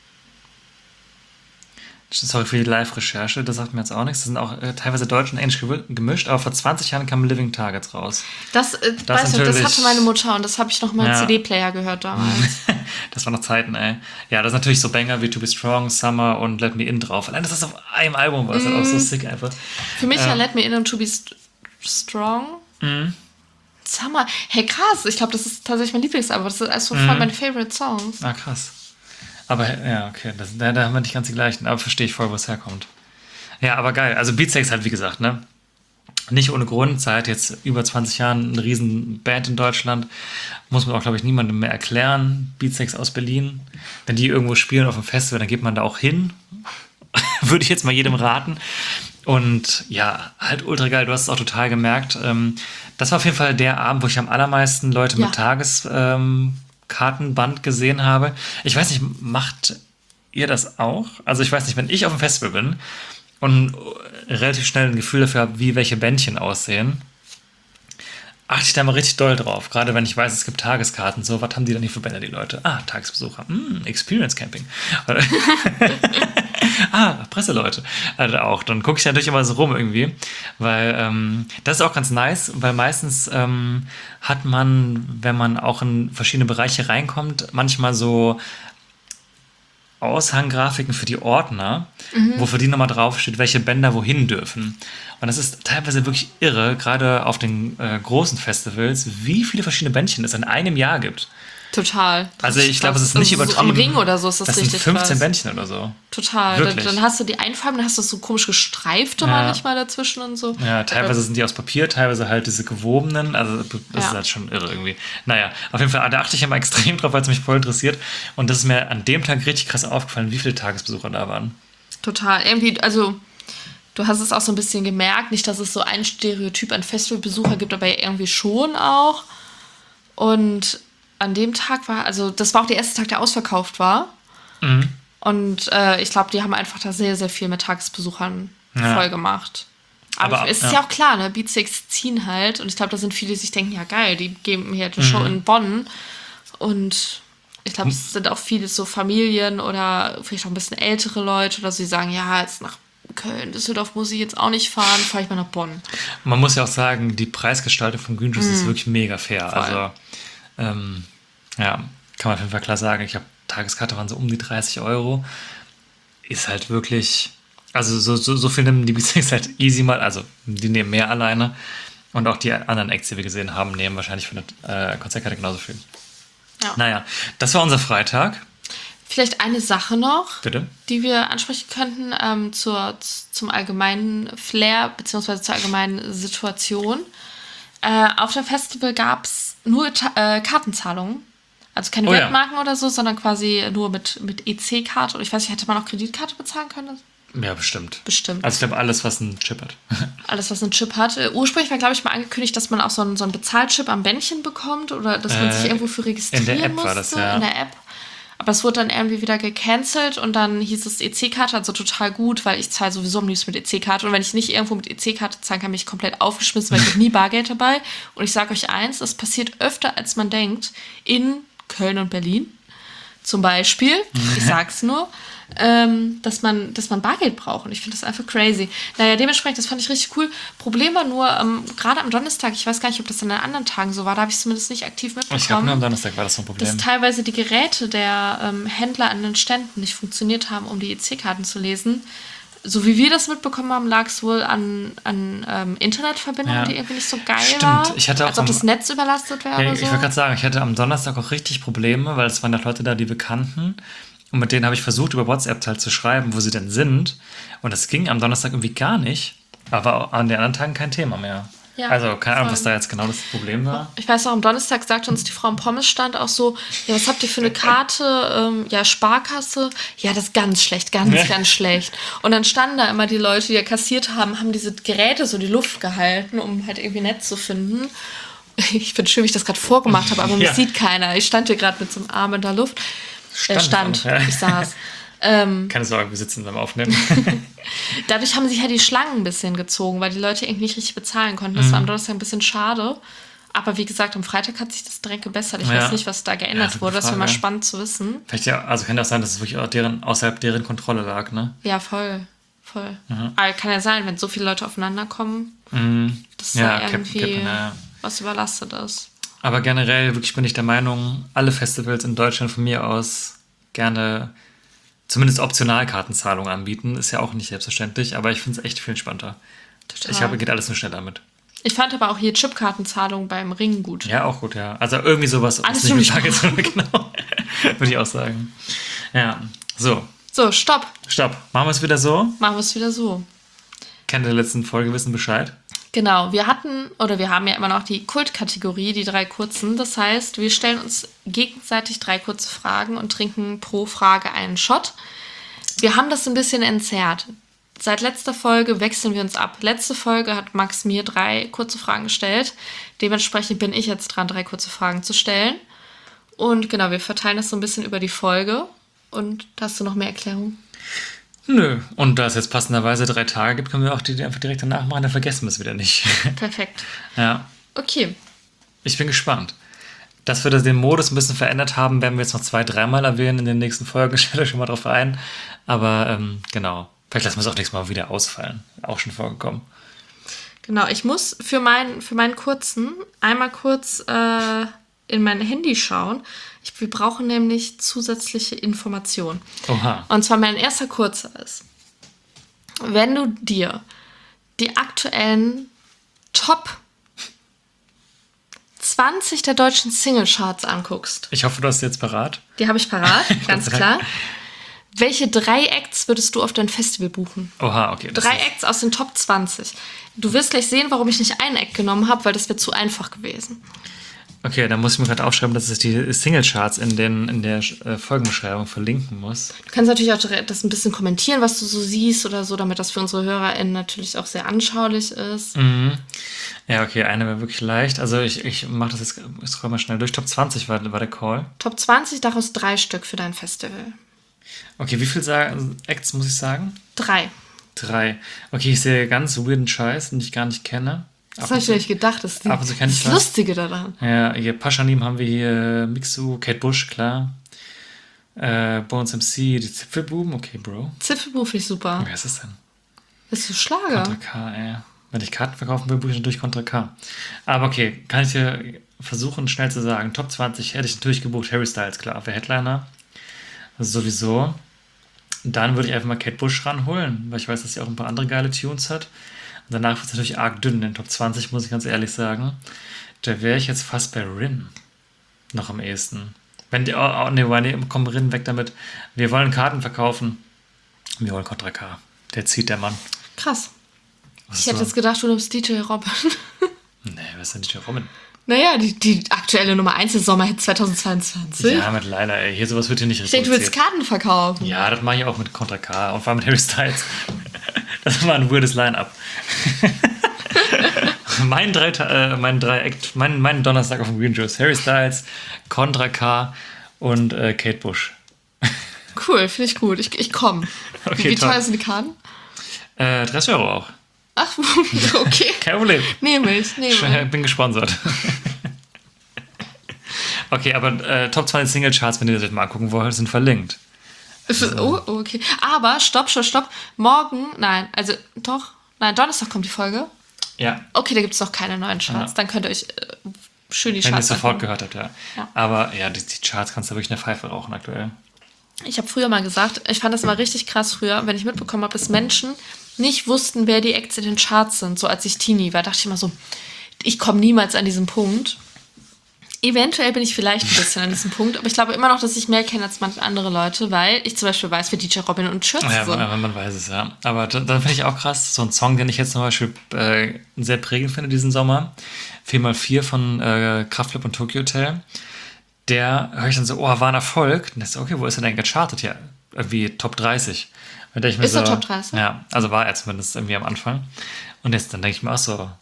Sorry für die Live-Recherche, das sagt mir jetzt auch nichts. Das sind auch teilweise Deutsch und Englisch gemischt, aber vor 20 Jahren kam Living Targets raus.
Das, weißt du, das
natürlich.
hatte meine Mutter und das habe ich noch mal im
Ja.
CD-Player gehört damals.
Das waren noch Zeiten, ey. Ja, da ist natürlich so Banger wie To Be Strong, Summer und Let Me In drauf. Allein, dass das auf einem Album war, ist halt auch so sick einfach.
Für mich ja Let Me In und To Be Strong. Summer. Hey, krass. Ich glaube, das ist tatsächlich mein Lieblingsalbum. Das ist also voll meine Favorite Songs.
Ah, krass. Aber ja, okay, da haben wir nicht ganz die gleichen, aber verstehe ich voll, wo es herkommt. Ja, aber geil. Also Beatsex halt, wie gesagt, ne? Nicht ohne Grund, seit jetzt über 20 Jahren eine riesen Band in Deutschland. Muss man auch, glaube ich, niemandem mehr erklären. Beatsex aus Berlin. Wenn die irgendwo spielen auf dem Festival, dann geht man da auch hin. Würde ich jetzt mal jedem raten. Und ja, halt ultra geil. Du hast es auch total gemerkt. Das war auf jeden Fall der Abend, wo ich am allermeisten Leute mit Tageskartenband gesehen habe. Ich weiß nicht, macht ihr das auch? Also ich weiß nicht, wenn ich auf dem Festival bin und relativ schnell ein Gefühl dafür habe, wie welche Bändchen aussehen, achte ich da mal richtig doll drauf. Gerade wenn ich weiß, es gibt Tageskarten. So, was haben die denn hier für Bänder, die Leute? Ah, Tagesbesucher. Experience Camping. Presseleute. Also auch. Dann gucke ich natürlich immer so rum irgendwie. Weil das ist auch ganz nice, weil meistens hat man, wenn man auch in verschiedene Bereiche reinkommt, manchmal so Aushanggrafiken für die Ordner, wo für die nochmal draufsteht, welche Bänder wohin dürfen. Und das ist teilweise wirklich irre, gerade auf den großen Festivals, wie viele verschiedene Bändchen es in einem Jahr gibt.
Total.
Also ich glaube, es ist nicht übertrieben.
So am Ring oder so ist das richtig
sind 15
krass.
Bändchen oder so.
Total.
Wirklich.
Dann hast du die Einfarben, dann hast du so komisch gestreifte manchmal dazwischen und so.
Ja, teilweise sind die aus Papier, teilweise halt diese gewobenen. Also das ist halt schon irre irgendwie. Naja, auf jeden Fall, da achte ich immer extrem drauf, weil es mich voll interessiert. Und das ist mir an dem Tag richtig krass aufgefallen, wie viele Tagesbesucher da waren.
Total. Irgendwie, also du hast es auch so ein bisschen gemerkt, nicht, dass es so ein Stereotyp an Festivalbesucher gibt, aber irgendwie schon auch. Und an dem Tag das war auch der erste Tag, der ausverkauft war. Und ich glaube, die haben einfach da sehr, sehr viel mit Tagesbesuchern voll gemacht. Aber es ist ja auch klar, ne? Beatsex ziehen halt. Und ich glaube, da sind viele, die sich denken, ja geil, die geben hier eine Show in Bonn. Und ich glaube, es sind auch viele so Familien oder vielleicht auch ein bisschen ältere Leute oder so, die sagen, ja, jetzt nach Köln, Düsseldorf muss ich jetzt auch nicht fahren, fahre ich mal nach Bonn.
Man muss ja auch sagen, die Preisgestaltung von Green Juice ist wirklich mega fair.
Voll.
Also ja, kann man auf jeden Fall klar sagen. Ich habe Tageskarte waren so um die 30 €. Ist halt wirklich, also so viel nehmen die Beatsex halt easy mal, also die nehmen mehr alleine. Und auch die anderen Acts, die wir gesehen haben, nehmen wahrscheinlich für eine Konzertkarte genauso viel.
Ja.
Naja, das war unser Freitag.
Vielleicht eine Sache noch,
Bitte?
die wir ansprechen könnten zum allgemeinen Flair bzw. zur allgemeinen Situation. Auf dem Festival gab es nur Kartenzahlungen. Also keine Wertmarken oder so, sondern quasi nur mit EC-Karte. Und ich weiß nicht, hätte man auch Kreditkarte bezahlen können?
Ja, bestimmt.
Bestimmt.
Also ich glaube, alles, was einen Chip hat.
Alles, was einen Chip hat. Ursprünglich war, glaube ich, mal angekündigt, dass man auch so einen Bezahlchip am Bändchen bekommt oder dass man sich irgendwo für registrieren
in der App
musste.
war das, ja.
In der App. Aber es wurde dann irgendwie wieder gecancelt und dann hieß es EC-Karte, also total gut, weil ich zahle sowieso am liebsten mit EC-Karte. Und wenn ich nicht irgendwo mit EC-Karte zahlen kann, bin ich komplett aufgeschmissen, weil ich habe nie Bargeld dabei. Und ich sage euch eins, es passiert öfter, als man denkt, in Köln und Berlin zum Beispiel, ich sag's nur, dass man Bargeld braucht. Und ich finde das einfach crazy. Naja, dementsprechend, das fand ich richtig cool. Problem war nur, gerade am Donnerstag, ich weiß gar nicht, ob das an den anderen Tagen so war, da habe ich es zumindest nicht aktiv mitbekommen.
Ich glaube, nur am Donnerstag war das so ein Problem.
Dass teilweise die Geräte der Händler an den Ständen nicht funktioniert haben, um die EC-Karten zu lesen. So wie wir das mitbekommen haben, lag es wohl an Internetverbindungen, die irgendwie nicht so geil war.
Ich hatte auch
als ob das Netz überlastet wäre oder so.
Ich wollte gerade sagen, ich hatte am Donnerstag auch richtig Probleme, weil es waren auch Leute da, die wir kannten. Und mit denen habe ich versucht, über WhatsApp halt zu schreiben, wo sie denn sind. Und das ging am Donnerstag irgendwie gar nicht. Aber an den anderen Tagen kein Thema mehr.
Ja,
also keine Ahnung,
voll.
was da jetzt genau das Problem war.
Ich weiß auch, am Donnerstag sagte uns die Frau im Pommesstand auch so, ja, was habt ihr für eine Karte? Ja, Sparkasse. Ja, das ist ganz schlecht, ganz schlecht. Und dann standen da immer die Leute, die ja kassiert haben diese Geräte so die Luft gehalten, um halt irgendwie Netz zu finden. Ich finde schön, wie ich das gerade vorgemacht habe, aber mich
Ja.
sieht keiner. Ich stand hier gerade mit so einem Arm in der Luft. Stand.
Ja.
Ich saß.
Keine Sorge, wir sitzen beim Aufnehmen.
Dadurch haben sich ja die Schlangen ein bisschen gezogen, weil die Leute irgendwie nicht richtig bezahlen konnten. Das war am Donnerstag ein bisschen schade. Aber wie gesagt, am Freitag hat sich das direkt gebessert. Ich
Ja.
weiß nicht, was da geändert
gute
wurde. Das wäre mal
Frage.
spannend zu wissen.
Vielleicht ja, also kann das sein, dass es wirklich auch außerhalb deren Kontrolle lag, ne?
Ja, voll. Aber kann ja sein, wenn so viele Leute aufeinander kommen, dass
Ja,
da irgendwie
Kippen, ja.
was überlastet ist.
Aber generell wirklich bin ich der Meinung, alle Festivals in Deutschland von mir aus gerne zumindest Optionalkartenzahlung anbieten. Ist ja auch nicht selbstverständlich, aber ich finde es echt viel entspannter.
Total.
Ich glaube, geht alles nur schneller mit.
Ich fand aber auch hier Chipkartenzahlung beim Ring gut.
Ja, auch gut, ja. Also irgendwie sowas.
Alles
ist nicht
für mich.
genau. Würde ich auch sagen. Ja, so.
So, stopp.
Stopp. Machen wir es wieder so.
Machen wir es wieder so.
Kennt der letzten Folge, wissen Bescheid.
Genau, wir haben ja immer noch die Kultkategorie, die 3 kurzen. Das heißt, wir stellen uns gegenseitig 3 kurze Fragen und trinken pro Frage einen Shot. Wir haben das ein bisschen entzerrt. Seit letzter Folge wechseln wir uns ab. Letzte Folge hat Max mir 3 kurze Fragen gestellt. Dementsprechend bin ich jetzt dran, 3 kurze Fragen zu stellen. Und genau, wir verteilen das so ein bisschen über die Folge. Und hast du noch mehr Erklärung?
Nö. Und da es jetzt passenderweise 3 Tage gibt, können wir auch die einfach direkt danach machen. Dann vergessen wir es wieder nicht.
Perfekt.
Ja.
Okay.
Ich bin gespannt. Dass wir den Modus ein bisschen verändert haben, werden wir jetzt noch 2-3 Mal erwähnen in den nächsten Folgen. Stellt euch schon mal drauf ein. Aber genau. Vielleicht lassen wir es auch nächstes Mal wieder ausfallen. Auch schon vorgekommen.
Genau, ich muss für meinen kurzen einmal kurz in mein Handy schauen. Wir brauchen nämlich zusätzliche Informationen.
Oha.
Und zwar mein erster kurzer ist, wenn du dir die aktuellen Top 20 der deutschen Singlecharts anguckst,
Ich hoffe, du hast sie jetzt parat.
die habe ich parat, ganz
sei Dank.
klar. Welche 3 Acts würdest du auf dein Festival buchen?
Oha, okay.
3 Acts aus den Top 20. Du wirst gleich sehen, warum ich nicht einen Act genommen habe, weil das wäre zu einfach gewesen.
Okay, dann muss ich mir gerade aufschreiben, dass ich die Singlecharts in der Folgenbeschreibung verlinken muss.
Du kannst natürlich auch das ein bisschen kommentieren, was du so siehst oder so, damit das für unsere HörerInnen natürlich auch sehr anschaulich ist.
Ja, okay, eine wäre wirklich leicht. Also ich mache das jetzt, ich scroll mal schnell durch. Top 20 war der Call.
Top 20, daraus 3 Stück für dein Festival.
Okay, wie viele Acts muss ich sagen?
3.
3. Okay, ich sehe ganz weirden Scheiß, den ich gar nicht kenne.
Das habe ich mir nicht gedacht. Das ist
ab und zu kenn ich
das
was.
Lustige daran.
Ja, hier Paschanim haben wir hier, Mixu, Kate Bush, klar. Bones MC, die Zipfelbuben, okay, Bro.
Zipfelbuch finde ich super.
Wer ist das denn?
Das ist so Schlager.
Contra K, ey. Wenn ich Karten verkaufen will, buche ich natürlich Contra K. Aber okay, kann ich hier versuchen, schnell zu sagen. Top 20 hätte ich natürlich gebucht. Harry Styles, klar, für Headliner. Also sowieso. Dann würde ich einfach mal Kate Bush ranholen, weil ich weiß, dass sie auch ein paar andere geile Tunes hat. Und danach wird es natürlich arg dünn in den Top 20, muss ich ganz ehrlich sagen. Da wäre ich jetzt fast bei Rin noch am ehesten. Wenn die, komm, Rin, weg damit. Wir wollen Karten verkaufen. Wir wollen Contra K. Der zieht, der Mann.
Krass.
Was
Ich
ist
hätte
so?
jetzt gedacht, du nimmst DJ Robin.
Nee, was ist denn DJ Robin?
Naja, die aktuelle Nummer 1 ist Sommerhit 2022.
Ja, mit Leila, ey. Hier sowas wird hier nicht
Ich denke, du willst Karten verkaufen.
Ja, das mache ich auch mit Contra K und vor allem mit Harry Styles. Das war ein weirdes Line-Up. mein Donnerstag auf dem Green Juice. Harry Styles, Contra K und Kate Bush.
Cool, finde ich gut. Ich komme.
Okay,
Wie
toll.
teuer sind die Karten?
30 Euro auch.
Ach, okay.
Kein Problem.
Nehme ich.
Bin gesponsert. Okay, aber Top 20 Single Charts, wenn ihr das mal angucken wollt, sind verlinkt.
Oh, okay. Aber, stopp. Morgen, Donnerstag kommt die Folge.
Ja,
Okay, da gibt es noch keine neuen Charts.
Ja.
Dann könnt ihr euch schön die
wenn ihr
Charts
es sofort
angucken.
gehört habt, ja.
Ja.
Aber ja, die Charts kannst du wirklich in der Pfeife rauchen aktuell.
Ich habe früher mal gesagt, ich fand das immer richtig krass früher, wenn ich mitbekommen habe, dass Menschen nicht wussten, wer die Acts in den Charts sind. So als ich Teenie war, dachte ich immer so, ich komme niemals an diesen Punkt. Eventuell bin ich vielleicht ein bisschen an diesem Punkt, aber ich glaube immer noch, dass ich mehr kenne als manche andere Leute, weil ich zum Beispiel weiß, wer DJ Robin und Schürze
Ja,
sind.
man weiß es, ja. Aber dann finde ich auch krass, so ein Song, den ich jetzt zum Beispiel sehr prägend finde diesen Sommer, 4x4 von Kraftklub und Tokyo Hotel, der höre ich dann so, oh, war ein Erfolg. Und ich so, okay, wo ist er denn gechartet? Ja, irgendwie Top 30. Und ich mir
Ist
so,
er Top 30?
Ja, also war er zumindest irgendwie am Anfang. Und jetzt dann denke ich mir auch so,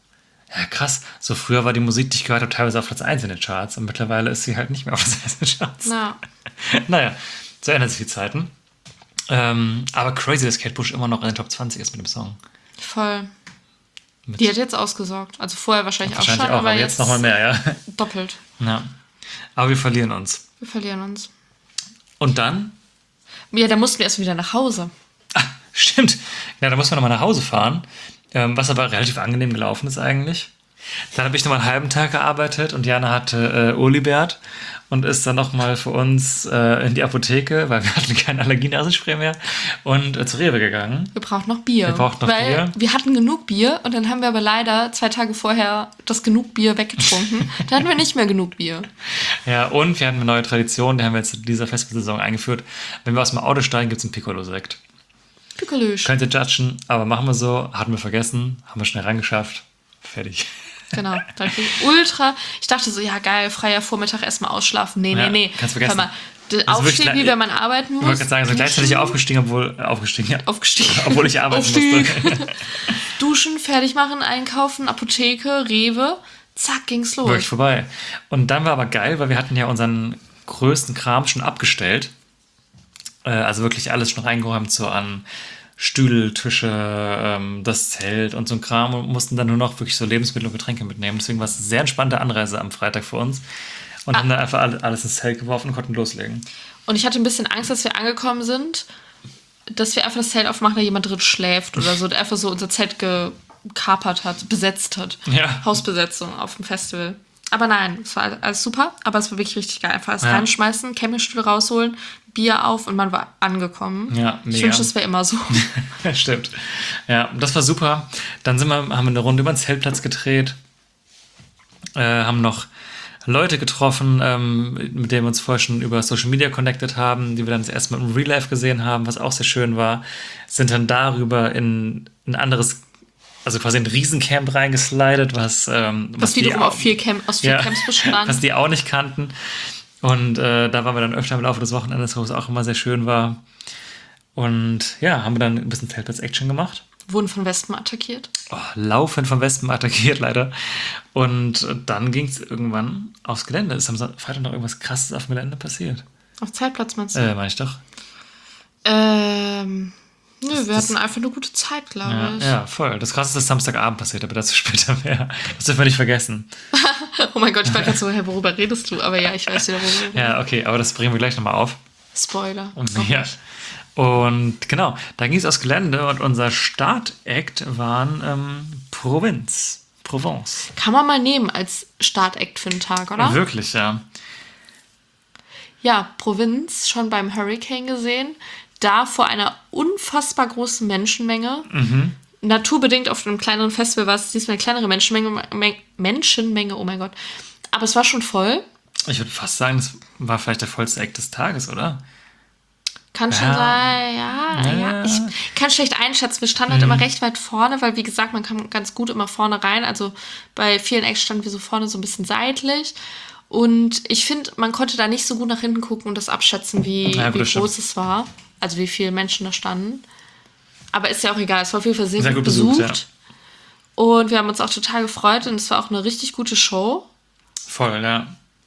Ja, krass. So früher war die Musik, die ich gehört habe, teilweise auf Platz 1 in den Charts. Und mittlerweile ist sie halt nicht mehr auf Platz 1 in den Charts.
Na,
Naja, so ändern sich die Zeiten. Aber crazy, dass Kate Bush immer noch in den Top 20 ist mit dem Song.
voll.
Mit
Die hat jetzt ausgesorgt. Also vorher wahrscheinlich auch
wahrscheinlich
schon,
auch,
aber
aber jetzt nochmal mehr, ja.
doppelt.
Ja. Aber wir verlieren uns.
Wir verlieren uns.
Und dann?
Ja, da mussten wir erst wieder nach Hause.
Ah, stimmt. Ja, da muss man nochmal nach Hause fahren. Was aber relativ angenehm gelaufen ist eigentlich. Dann habe ich nochmal einen halben Tag gearbeitet und Jana hatte Olibert und ist dann nochmal für uns in die Apotheke, weil wir hatten kein Allergienasenspray mehr, und zu Rewe gegangen.
Wir brauchen noch Bier.
Wir brauchen noch
weil
Bier.
Wir hatten genug Bier und dann haben wir aber leider 2 Tage vorher das genug Bier weggetrunken. Dann hatten wir nicht mehr genug Bier.
Ja, und wir hatten eine neue Tradition, die haben wir jetzt in dieser Festivalsaison eingeführt. Wenn wir aus dem Auto steigen, gibt es einen Piccolo-Sekt.
Pikolösch.
Könnt ihr judgen, aber machen wir so. Hatten wir vergessen, haben wir schnell rangeschafft. Fertig.
Genau. Ich dachte so, ja geil, freier Vormittag erstmal ausschlafen. Nee,
Ja,
nee.
kannst vergessen.
Hör mal,
Also
aufstehen,
wirklich,
wie wenn man arbeiten muss.
Ich wollte gerade sagen, so gleichzeitig aufgestiegen, obwohl ich arbeiten musste.
Duschen, fertig machen, einkaufen, Apotheke, Rewe. Zack, ging's los.
Wirklich vorbei. Und dann war aber geil, weil wir hatten ja unseren größten Kram schon abgestellt. Also wirklich alles schon reingeräumt, so an Stühle, Tische, das Zelt und so ein Kram, und mussten dann nur noch wirklich so Lebensmittel und Getränke mitnehmen. Deswegen war es eine sehr entspannte Anreise am Freitag für uns. Und haben dann einfach alles ins Zelt geworfen und konnten loslegen.
Und ich hatte ein bisschen Angst, dass wir angekommen sind, dass wir einfach das Zelt aufmachen, da jemand drin schläft oder so, der einfach so unser Zelt gekapert hat, besetzt hat.
Ja.
Hausbesetzung auf dem Festival. Aber nein, es war alles super, aber es war wirklich richtig geil. Einfach alles
Ja.
reinschmeißen, Campingstuhl rausholen, Bier auf und man war angekommen.
Ja,
Ich
mega.
wünschte, es wäre immer so.
Stimmt. Ja, das war super. Dann haben wir eine Runde über den Zeltplatz gedreht, haben noch Leute getroffen, mit denen wir uns vorher schon über Social Media connected haben, die wir dann das erste Mal im Real Life gesehen haben, was auch sehr schön war. Sind dann darüber in ein anderes, also quasi ein Riesencamp reingeslidet, was
wiederum aus 4 Camps bestand.
was die auch nicht kannten. Und da waren wir dann öfter im Laufe des Wochenendes, wo es auch immer sehr schön war. Und ja, haben wir dann ein bisschen Zeltplatz-Action gemacht.
Wurden von Wespen attackiert.
Laufend von Wespen attackiert, leider. Und dann ging es irgendwann aufs Gelände. Ist am Freitag noch irgendwas Krasses auf dem Gelände passiert?
Auf Zeltplatz meinst du?
Meine ich doch.
Nö, wir hatten einfach eine gute Zeit, glaube ich.
Ja, voll. Das Krasseste ist Samstagabend passiert, aber dazu später mehr. Das dürfen wir nicht vergessen.
Oh mein Gott, ich war gerade so, hey, worüber redest du? Aber ja, ich weiß wieder, worüber.
Ja, okay, aber das bringen wir gleich nochmal auf.
Spoiler.
Ja. Und genau, da ging es aufs Gelände und unser Startact waren Provence.
Kann man mal nehmen als Startact für einen Tag, oder?
Wirklich, ja.
Ja, Provinz, schon beim Hurricane gesehen. Da vor einer unfassbar großen Menschenmenge. Naturbedingt auf einem kleineren Festival war es diesmal eine kleinere Menschenmenge, oh mein Gott. Aber es war schon voll.
Ich würde fast sagen, das war vielleicht der vollste Act des Tages, oder?
Kann schon sein, ja. Ich kann schlecht einschätzen. Wir standen halt immer recht weit vorne, weil, wie gesagt, man kann ganz gut immer vorne rein. Also bei vielen Acts standen wir so vorne so ein bisschen seitlich. Und ich finde, man konnte da nicht so gut nach hinten gucken und das abschätzen, wie groß es war. Also wie viele Menschen da standen. Aber ist ja auch egal. Es war auf jeden Fall sehr gut besucht. Ja. Und wir haben uns auch total gefreut und es war auch eine richtig gute Show.
Voll, ja.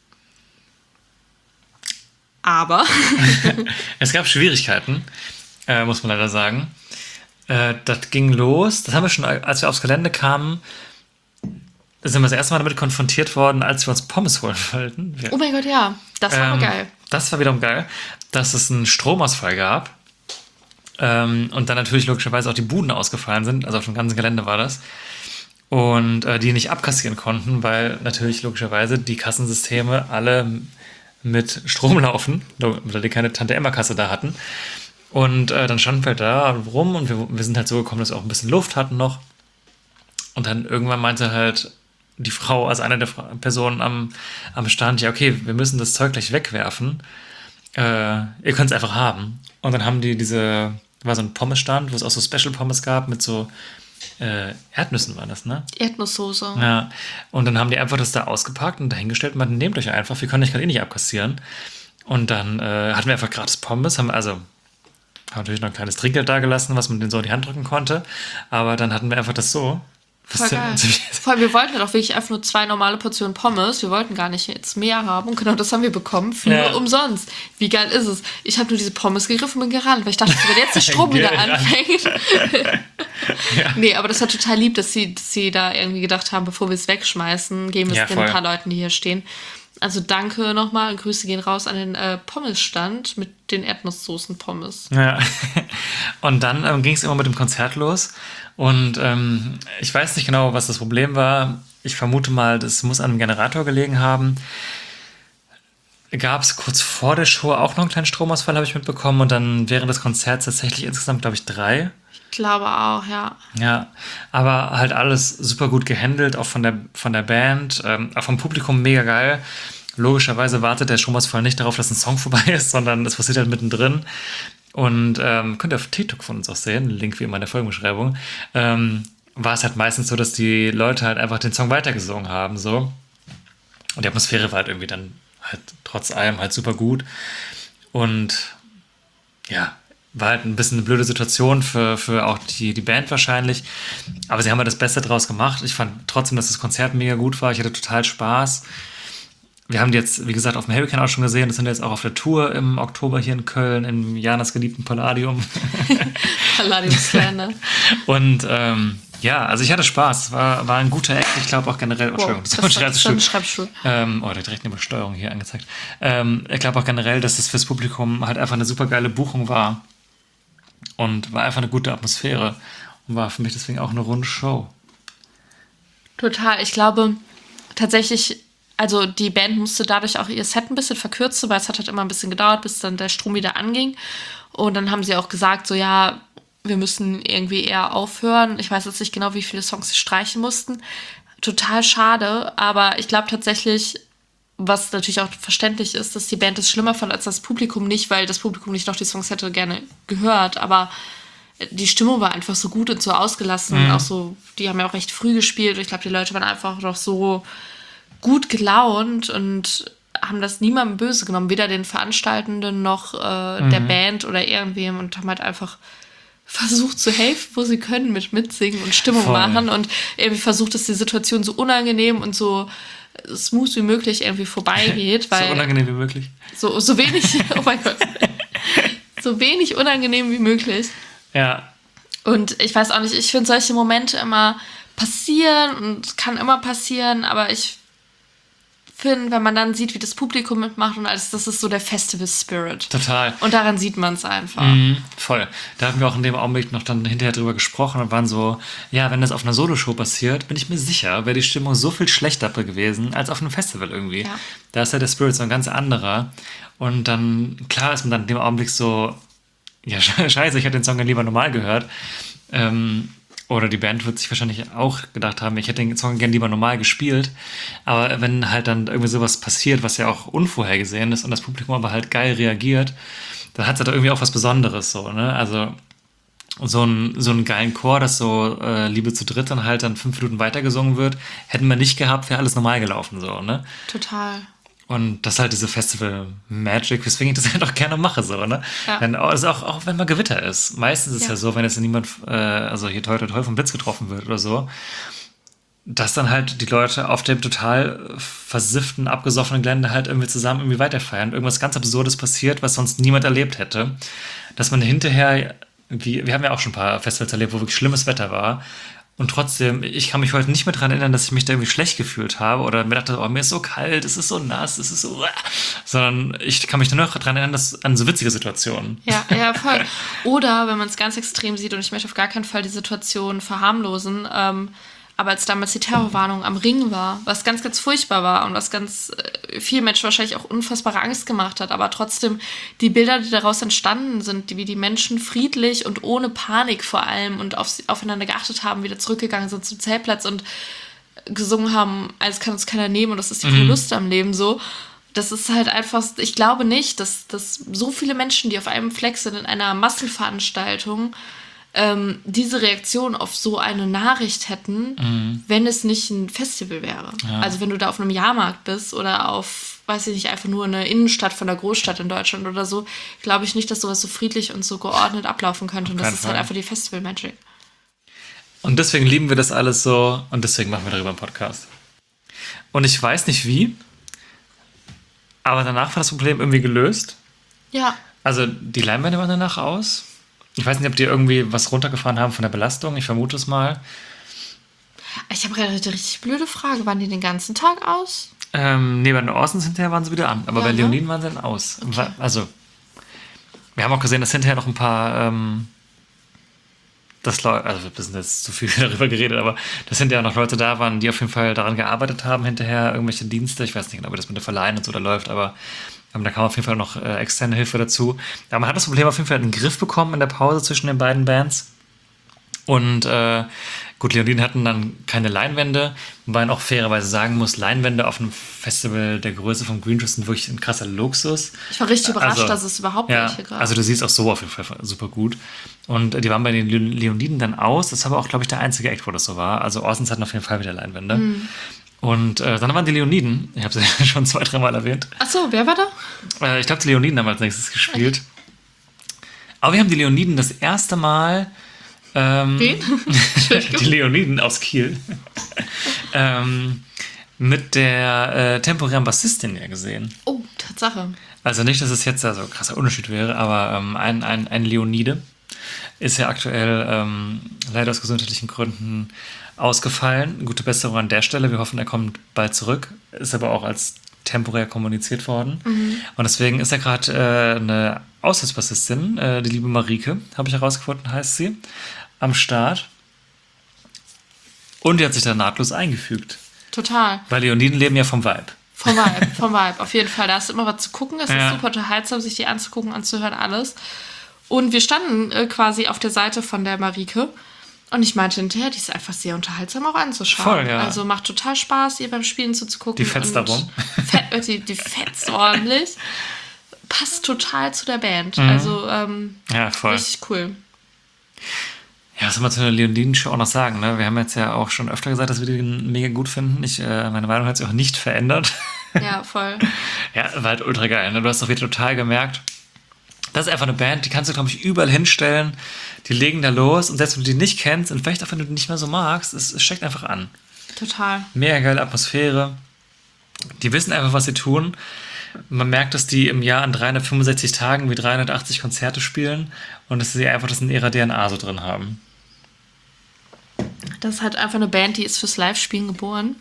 Aber
es gab Schwierigkeiten, muss man leider sagen. Das ging los. Das haben wir schon, als wir aufs Gelände kamen, sind wir das erste Mal damit konfrontiert worden, als wir uns Pommes holen wollten.
Oh mein Gott, ja. Das war aber geil.
Das war wiederum geil, dass es einen Stromausfall gab. Und dann natürlich logischerweise auch die Buden ausgefallen sind. Also auf dem ganzen Gelände war das. Und die nicht abkassieren konnten, weil natürlich logischerweise die Kassensysteme alle mit Strom laufen, weil die keine Tante-Emma-Kasse da hatten. Und dann standen wir halt da rum und wir sind halt so gekommen, dass wir auch ein bisschen Luft hatten noch. Und dann irgendwann meinte halt die Frau, also eine der Personen am Stand, ja okay, wir müssen das Zeug gleich wegwerfen. Ihr könnt es einfach haben. Und dann haben die war so ein Pommesstand, wo es auch so Special-Pommes gab mit so Erdnüssen war das, ne?
Erdnusssoße.
Ja, und dann haben die einfach das da ausgepackt und dahingestellt und meinten, nehmt euch einfach, wir können euch gerade nicht abkassieren. Und dann hatten wir einfach gratis Pommes, haben natürlich noch ein kleines Trinkgeld da gelassen, was man denen so in die Hand drücken konnte, aber dann hatten wir einfach das so
Voll geil. Vor allem, wir wollten ja doch wirklich einfach nur 2 normale Portionen Pommes. Wir wollten gar nicht jetzt mehr haben. Und genau das haben wir bekommen für umsonst. Wie geil ist es? Ich habe nur diese Pommes gegriffen und bin gerannt, weil ich dachte, wenn jetzt der Strom wieder anfängt. Nee, aber das war total lieb, dass sie da irgendwie gedacht haben, bevor wir es wegschmeißen, geben wir es den ein paar Leuten, die hier stehen. Also danke nochmal und Grüße gehen raus an den Pommesstand mit den Erdnusssoßen-Pommes.
Ja. Und dann ging es immer mit dem Konzert los. Und ich weiß nicht genau, was das Problem war. Ich vermute mal, das muss an einem Generator gelegen haben. Gab es kurz vor der Show auch noch einen kleinen Stromausfall, habe ich mitbekommen. Und dann während des Konzerts tatsächlich insgesamt, glaube ich, 3.
Ich glaube auch, ja.
Ja, aber halt alles super gut gehandelt, auch von der Band, auch vom Publikum mega geil. Logischerweise wartet der Stromausfall nicht darauf, dass ein Song vorbei ist, sondern es passiert halt mittendrin. Und könnt ihr auf TikTok von uns auch sehen, Link wie immer in der Folgenbeschreibung, war es halt meistens so, dass die Leute halt einfach den Song weitergesungen haben, so. Und die Atmosphäre war halt irgendwie dann halt trotz allem halt super gut. Und ja, war halt ein bisschen eine blöde Situation für auch die Band wahrscheinlich. Aber sie haben halt das Beste draus gemacht. Ich fand trotzdem, dass das Konzert mega gut war. Ich hatte total Spaß. Wir haben die jetzt, wie gesagt, auf dem Hurricane auch schon gesehen. Das sind jetzt auch auf der Tour im Oktober hier in Köln, im Janas geliebten Palladium.
Palladium Slender.
Und ja, also ich hatte Spaß. Es war ein guter Act. Ich glaube auch generell... Entschuldigung, das ist ein Schreibstuhl. Der direkt neben der Steuerung hier angezeigt. Ich glaube auch generell, dass das fürs Publikum halt einfach eine super geile Buchung war. Und war einfach eine gute Atmosphäre. Und war für mich deswegen auch eine runde Show.
Total. Ich glaube tatsächlich, also die Band musste dadurch auch ihr Set ein bisschen verkürzen, weil es hat halt immer ein bisschen gedauert, bis dann der Strom wieder anging. Und dann haben sie auch gesagt, so ja, wir müssen irgendwie eher aufhören. Ich weiß jetzt nicht genau, wie viele Songs sie streichen mussten. Total schade, aber ich glaube tatsächlich, was natürlich auch verständlich ist, dass die Band es schlimmer fand als das Publikum nicht, weil das Publikum nicht noch die Songs hätte gerne gehört, aber die Stimmung war einfach so gut und so ausgelassen. Auch so, die haben ja auch recht früh gespielt. Ich glaube, die Leute waren einfach noch so gut gelaunt und haben das niemandem böse genommen, weder den Veranstaltenden noch der Band oder irgendwem, und haben halt einfach versucht zu helfen, wo sie können, mit mitsingen und Stimmung machen und irgendwie versucht, dass die Situation so unangenehm und so smooth wie möglich irgendwie vorbeigeht. Weil
so unangenehm wie möglich.
So wenig, oh mein Gott, so wenig unangenehm wie möglich.
Ja.
Und ich weiß auch nicht, ich finde solche Momente immer passieren und kann immer passieren, aber ich finde, wenn man dann sieht, wie das Publikum mitmacht und alles, das ist so der Festival-Spirit.
Total.
Und daran sieht man es einfach.
Voll. Da haben wir auch in dem Augenblick noch dann hinterher drüber gesprochen und waren so, ja, wenn das auf einer Soloshow passiert, bin ich mir sicher, wäre die Stimmung so viel schlechter gewesen als auf einem Festival irgendwie. Ja. Da ist ja der Spirit so ein ganz anderer. Und dann, klar ist man dann in dem Augenblick so, ja, scheiße, ich hätte den Song ja lieber normal gehört. Oder die Band wird sich wahrscheinlich auch gedacht haben, ich hätte den Song gerne lieber normal gespielt. Aber wenn halt dann irgendwie sowas passiert, was ja auch unvorhergesehen ist und das Publikum aber halt geil reagiert, dann hat es halt irgendwie auch was Besonderes so, ne? Also so einen geilen Chor, dass so Liebe zu dritt dann halt dann 5 Minuten weitergesungen wird, hätten wir nicht gehabt, wäre alles normal gelaufen so, ne?
Total.
Und das ist halt diese Festival-Magic, weswegen ich das halt auch gerne mache, so, ne?
Ja.
Also auch wenn mal Gewitter ist. Meistens ist es ja so, wenn jetzt niemand, also hier toi vom Blitz getroffen wird oder so, dass dann halt die Leute auf dem total versifften, abgesoffenen Gelände halt irgendwie zusammen irgendwie weiterfeiern. Irgendwas ganz Absurdes passiert, was sonst niemand erlebt hätte. Dass man hinterher, wir haben ja auch schon ein paar Festivals erlebt, wo wirklich schlimmes Wetter war. Und trotzdem, ich kann mich heute nicht mehr daran erinnern, dass ich mich da irgendwie schlecht gefühlt habe oder mir dachte, oh, mir ist so kalt, es ist so nass, es ist so... Sondern ich kann mich nur noch daran erinnern, dass an so witzige Situationen.
Ja, voll. Oder, wenn man es ganz extrem sieht, und ich möchte auf gar keinen Fall die Situation verharmlosen, aber als damals die Terrorwarnung am Ring war, was ganz, ganz furchtbar war und was ganz vielen Menschen wahrscheinlich auch unfassbare Angst gemacht hat, aber trotzdem die Bilder, die daraus entstanden sind, wie die Menschen friedlich und ohne Panik vor allem und aufeinander geachtet haben, wieder zurückgegangen sind zum Zeltplatz und gesungen haben, alles kann uns keiner nehmen und das ist die Verluste am Leben so. Das ist halt einfach, ich glaube nicht, dass so viele Menschen, die auf einem Fleck sind in einer Massenveranstaltung, diese Reaktion auf so eine Nachricht hätten, wenn es nicht ein Festival wäre. Ja. Also wenn du da auf einem Jahrmarkt bist oder auf, weiß ich nicht, einfach nur eine Innenstadt von der Großstadt in Deutschland oder so, glaube ich nicht, dass sowas so friedlich und so geordnet ablaufen könnte. Und das ist halt einfach die Festival-Magic.
Und deswegen lieben wir das alles so und deswegen machen wir darüber einen Podcast. Und ich weiß nicht wie, aber danach war das Problem irgendwie gelöst.
Ja.
Also die Leinwände waren danach aus. Ich weiß nicht, ob die irgendwie was runtergefahren haben von der Belastung. Ich vermute es mal.
Ich habe eine richtig blöde Frage. Waren die den ganzen Tag aus?
Nee, bei den Orsons hinterher waren sie wieder an. Aber
Ja,
bei
ne?
Leoniden waren sie dann aus.
Okay.
Also, wir haben auch gesehen, dass hinterher noch ein paar... also wir sind jetzt zu viel darüber geredet, aber dass hinterher noch Leute da waren, die auf jeden Fall daran gearbeitet haben, hinterher irgendwelche Dienste. Ich weiß nicht genau, wie das mit der Verleihen und so da läuft, aber da kam auf jeden Fall noch externe Hilfe dazu. Aber man hat das Problem auf jeden Fall in den Griff bekommen in der Pause zwischen den beiden Bands. Und gut, Leoniden hatten dann keine Leinwände, wobei man auch fairerweise sagen muss, Leinwände auf einem Festival der Größe von Green Juice sind wirklich ein krasser Luxus.
Ich war richtig überrascht,
Also,
dass es überhaupt
Ja,
welche gab.
also du siehst auch so auf jeden Fall super gut. Und die waren bei den Leoniden dann aus. Das war aber auch, glaube ich, der einzige Act, wo das so war. Also Orsons hatten auf jeden Fall wieder Leinwände. Und dann waren die Leoniden, ich habe sie ja schon 2-3 Mal erwähnt.
Achso, wer war da?
Ich glaube, die Leoniden haben als nächstes gespielt. Aber wir haben die Leoniden das erste Mal...
Wen?
die Leoniden aus Kiel. Mit der temporären Bassistin ja gesehen.
Oh, Tatsache.
Also nicht, dass es jetzt so ein krasser Unterschied wäre, aber ein Leonide ist ja aktuell leider aus gesundheitlichen Gründen ausgefallen. Gute Besserung an der Stelle. Wir hoffen, er kommt bald zurück. Ist aber auch als temporär kommuniziert worden. Und deswegen ist er gerade eine Aushilfsbassistin, die liebe Marike, habe ich herausgefunden, heißt sie, am Start. Und die hat sich da nahtlos eingefügt.
Total.
Weil Leoniden leben ja vom Vibe.
Vom Vibe, auf jeden Fall. Da ist immer was zu gucken. Es
Ja.
ist super unterhaltsam, sich die anzugucken, anzuhören, alles. Und wir standen quasi auf der Seite von der Marike. Und ich meinte hinterher, die ist einfach sehr unterhaltsam auch anzuschauen.
Voll, ja.
Also macht total Spaß, ihr beim Spielen zuzugucken.
Die fetzt da rum.
Die fetzt ordentlich. Passt total zu der Band.
Mhm.
Also
Ja, voll.
richtig cool.
Ja, was soll man zu einer Leoniden-Show auch noch sagen? Ne? Wir haben jetzt ja auch schon öfter gesagt, dass wir die mega gut finden. Meine Meinung hat sich auch nicht verändert.
Ja, voll.
Ja, war halt ultra geil. Ne? Du hast doch wieder total gemerkt, das ist einfach eine Band, die kannst du, glaube ich, überall hinstellen. Die legen da los und selbst wenn du die nicht kennst und vielleicht auch wenn du die nicht mehr so magst, es steckt einfach an.
Total.
Mega geile Atmosphäre. Die wissen einfach, was sie tun. Man merkt, dass die im Jahr an 365 Tagen wie 380 Konzerte spielen und dass sie einfach das in ihrer DNA so drin haben.
Das ist halt einfach eine Band, die ist fürs Live-Spielen geboren.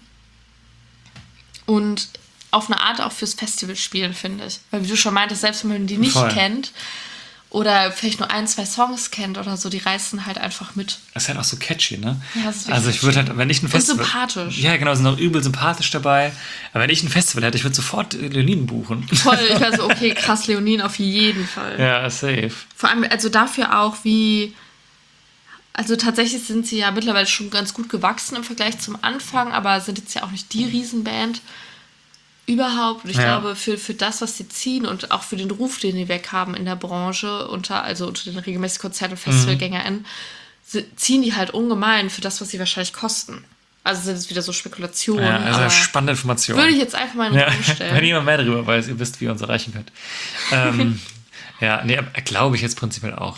Und auf eine Art auch fürs Festivalspielen, finde ich. Weil wie du schon meintest, selbst wenn man die nicht
Voll.
kennt oder vielleicht nur 1-2 Songs kennt oder so, die reißen halt einfach mit.
Das ist halt auch so catchy, ne?
Ja, das ist wirklich
also ich würde halt, wenn ich ein Festival...
sympathisch.
Ja, genau, sind auch übel sympathisch dabei. Aber wenn ich ein Festival hätte, ich würde sofort Leoniden buchen.
Voll, ich war so, okay, krass, Leonin auf jeden Fall.
Ja, safe.
Vor allem, also dafür auch, wie... Also tatsächlich sind sie ja mittlerweile schon ganz gut gewachsen im Vergleich zum Anfang, aber sind jetzt ja auch nicht die Riesenband überhaupt. Und ich
Ja.
glaube, für das, was sie ziehen und auch für den Ruf, den die weg haben in der Branche, unter den regelmäßigen Konzert- und FestivalgängerInnen, ziehen die halt ungemein für das, was sie wahrscheinlich kosten. Also sind es wieder so Spekulationen.
Ja, also
aber
spannende Information.
würde ich jetzt einfach mal in den
Ja,
Raum stellen.
wenn jemand mehr darüber weiß, ihr wisst, wie ihr uns erreichen könnt. Ja, nee, glaube ich jetzt prinzipiell auch.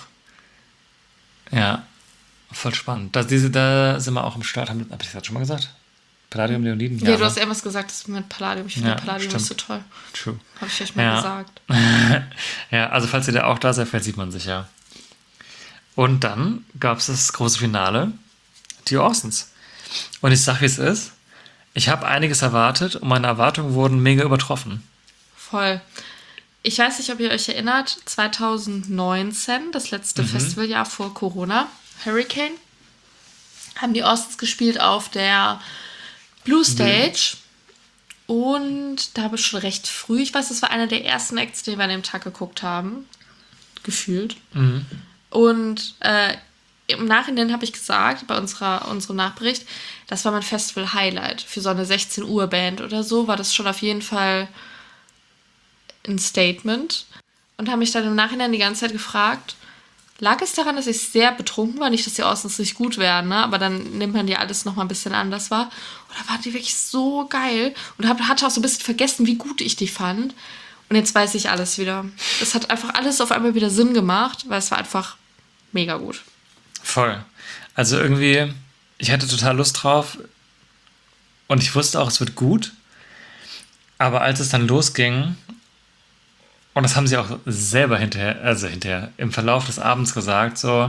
Ja, voll spannend. Da sind wir auch im Start. Habe ich das schon mal gesagt? Palladium, Leoniden?
Ja, du
ne?
hast irgendwas gesagt, das mit Palladium. Ich finde
Ja,
Palladium
stimmt.
ist so toll.
True.
Habe ich vielleicht mal
Ja.
gesagt.
Ja, also falls ihr da auch da seid, vielleicht sieht man sich ja. Und dann gab es das große Finale, die Orsons. Und ich sag, wie es ist. Ich habe einiges erwartet und meine Erwartungen wurden mega übertroffen.
Voll. Ich weiß nicht, ob ihr euch erinnert, 2019, das letzte Festivaljahr vor Corona, Hurricane, haben die Orsons gespielt auf der Blue Stage. Und da habe ich schon recht früh, ich weiß, das war einer der ersten Acts, die wir an dem Tag geguckt haben. Gefühlt. Und im Nachhinein habe ich gesagt, bei unserem Nachbericht, das war mein Festival-Highlight. Für so eine 16 Uhr Band oder so war das schon auf jeden Fall ein Statement. Und habe mich dann im Nachhinein die ganze Zeit gefragt, lag es daran, dass ich sehr betrunken war? Nicht, dass die Orsons nicht gut wären, ne? Aber dann nimmt man die alles nochmal ein bisschen anders wahr. Oder waren die wirklich so geil? Und hatte auch so ein bisschen vergessen, wie gut ich die fand. Und jetzt weiß ich alles wieder. Es hat einfach alles auf einmal wieder Sinn gemacht, weil es war einfach mega gut.
Voll. Also irgendwie, ich hatte total Lust drauf und ich wusste auch, es wird gut. Aber als es dann losging, und das haben sie auch selber hinterher, im Verlauf des Abends gesagt, so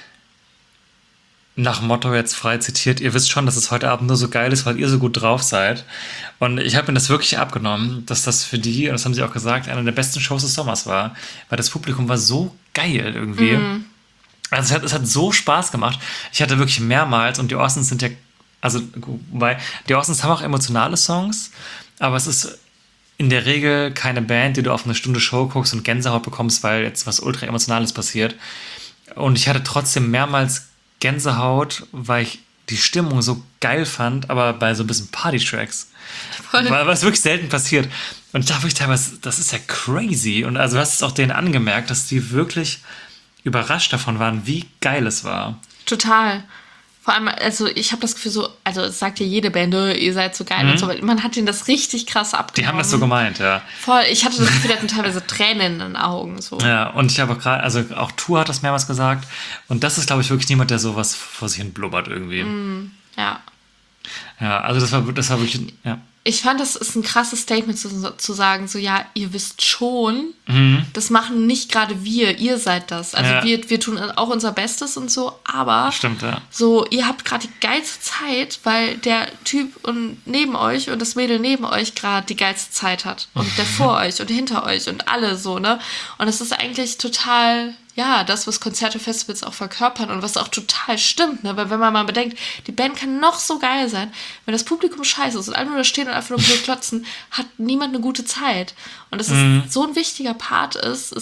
nach dem Motto jetzt frei zitiert, ihr wisst schon, dass es heute Abend nur so geil ist, weil ihr so gut drauf seid. Und ich habe mir das wirklich abgenommen, dass das für die, und das haben sie auch gesagt, eine der besten Shows des Sommers war, weil das Publikum war so geil irgendwie. Also es hat so Spaß gemacht. Ich hatte wirklich mehrmals, und die Orsons sind ja, also wobei, die Orsons haben auch emotionale Songs, aber es ist in der Regel keine Band, die du auf eine Stunde Show guckst und Gänsehaut bekommst, weil jetzt was ultra Emotionales passiert. Und ich hatte trotzdem mehrmals Gänsehaut, weil ich die Stimmung so geil fand, aber bei so ein bisschen Party-Tracks. Weil es wirklich selten passiert. Und ich dachte wirklich teilweise, das ist ja crazy. Und also du hast es auch denen angemerkt, dass die wirklich überrascht davon waren, wie geil es war.
Total. Vor allem, also ich habe das Gefühl so, also es sagt ja jede Band, ihr seid so geil und so, aber man hat denen das richtig krass abgenommen.
Die haben das so gemeint, ja.
Voll, ich hatte das Gefühl, die hatten teilweise Tränen in den Augen. So.
Ja, und ich habe auch gerade, also auch Tour hat das mehrmals gesagt. Und das ist, glaube ich, wirklich niemand, der sowas vor sich hin blubbert irgendwie.
Ja.
Ja, also das war wirklich, ja.
Ich fand, das ist ein krasses Statement zu sagen, so ja, ihr wisst schon, das machen nicht gerade wir, ihr seid das. Also
Ja.
wir tun auch unser Bestes und so, aber
Stimmt, ja.
so, ihr habt gerade die geilste Zeit, weil der Typ und neben euch und das Mädel neben euch gerade die geilste Zeit hat. Und der vor euch und hinter euch und alle so, ne? Und es ist eigentlich total, ja, das, was Konzerte, Festivals auch verkörpern und was auch total stimmt, ne? Weil wenn man mal bedenkt, die Band kann noch so geil sein, wenn das Publikum scheiße ist und alle nur da stehen und einfach nur blöd klotzen, hat niemand eine gute Zeit. Und das ist so ein wichtiger Part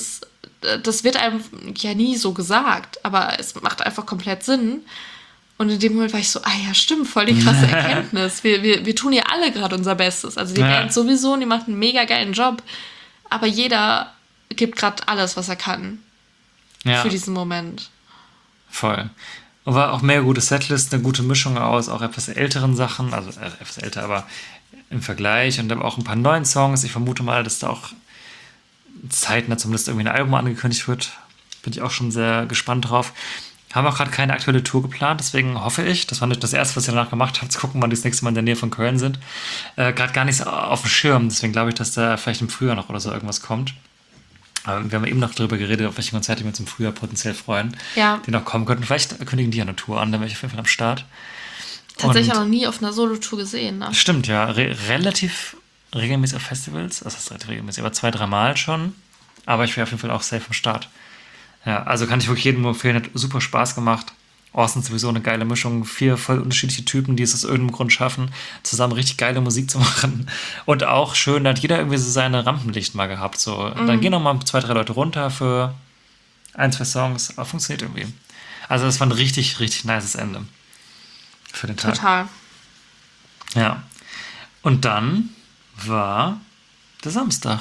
das wird einem ja nie so gesagt, aber es macht einfach komplett Sinn. Und in dem Moment war ich so, ja, stimmt, voll die krasse Erkenntnis. Wir tun ja alle gerade unser Bestes. Also die Band sowieso, und die macht einen mega geilen Job. Aber jeder gibt gerade alles, was er kann.
Ja.
Für diesen Moment.
Voll. Und war auch mehr gute Setlist, eine gute Mischung aus auch etwas älteren Sachen, also etwas älter, aber im Vergleich, und aber auch ein paar neuen Songs. Ich vermute mal, dass da auch zeitnah zumindest irgendwie ein Album angekündigt wird. Bin ich auch schon sehr gespannt drauf. Haben auch gerade keine aktuelle Tour geplant, deswegen hoffe ich, das war nicht das Erste, was ich danach gemacht habe, zu gucken, wann die das nächste Mal in der Nähe von Köln sind. Gerade gar nicht so auf dem Schirm, deswegen glaube ich, dass da vielleicht im Frühjahr noch oder so irgendwas kommt. Aber wir haben eben noch darüber geredet, auf welche Konzerte wir uns im Frühjahr potenziell freuen, die noch kommen könnten. Vielleicht kündigen die ja eine Tour an, dann wäre ich auf jeden Fall am Start.
Tatsächlich auch noch nie auf einer Solo-Tour gesehen, ne?
Stimmt, ja. Relativ regelmäßig auf Festivals. Das heißt relativ regelmäßig, aber 2-3 Mal schon. Aber ich wäre auf jeden Fall auch safe am Start. Ja, also kann ich wirklich jedem nur empfehlen. Hat super Spaß gemacht. Orson ist sowieso eine geile Mischung. 4 voll unterschiedliche Typen, die es aus irgendeinem Grund schaffen, zusammen richtig geile Musik zu machen. Und auch schön, da hat jeder irgendwie so seine Rampenlicht mal gehabt. So. Und dann gehen noch mal 2-3 Leute runter für 1-2 Songs. Aber funktioniert irgendwie. Also das war ein richtig, richtig nices Ende für den Tag.
Total.
Ja. Und dann war der Samstag.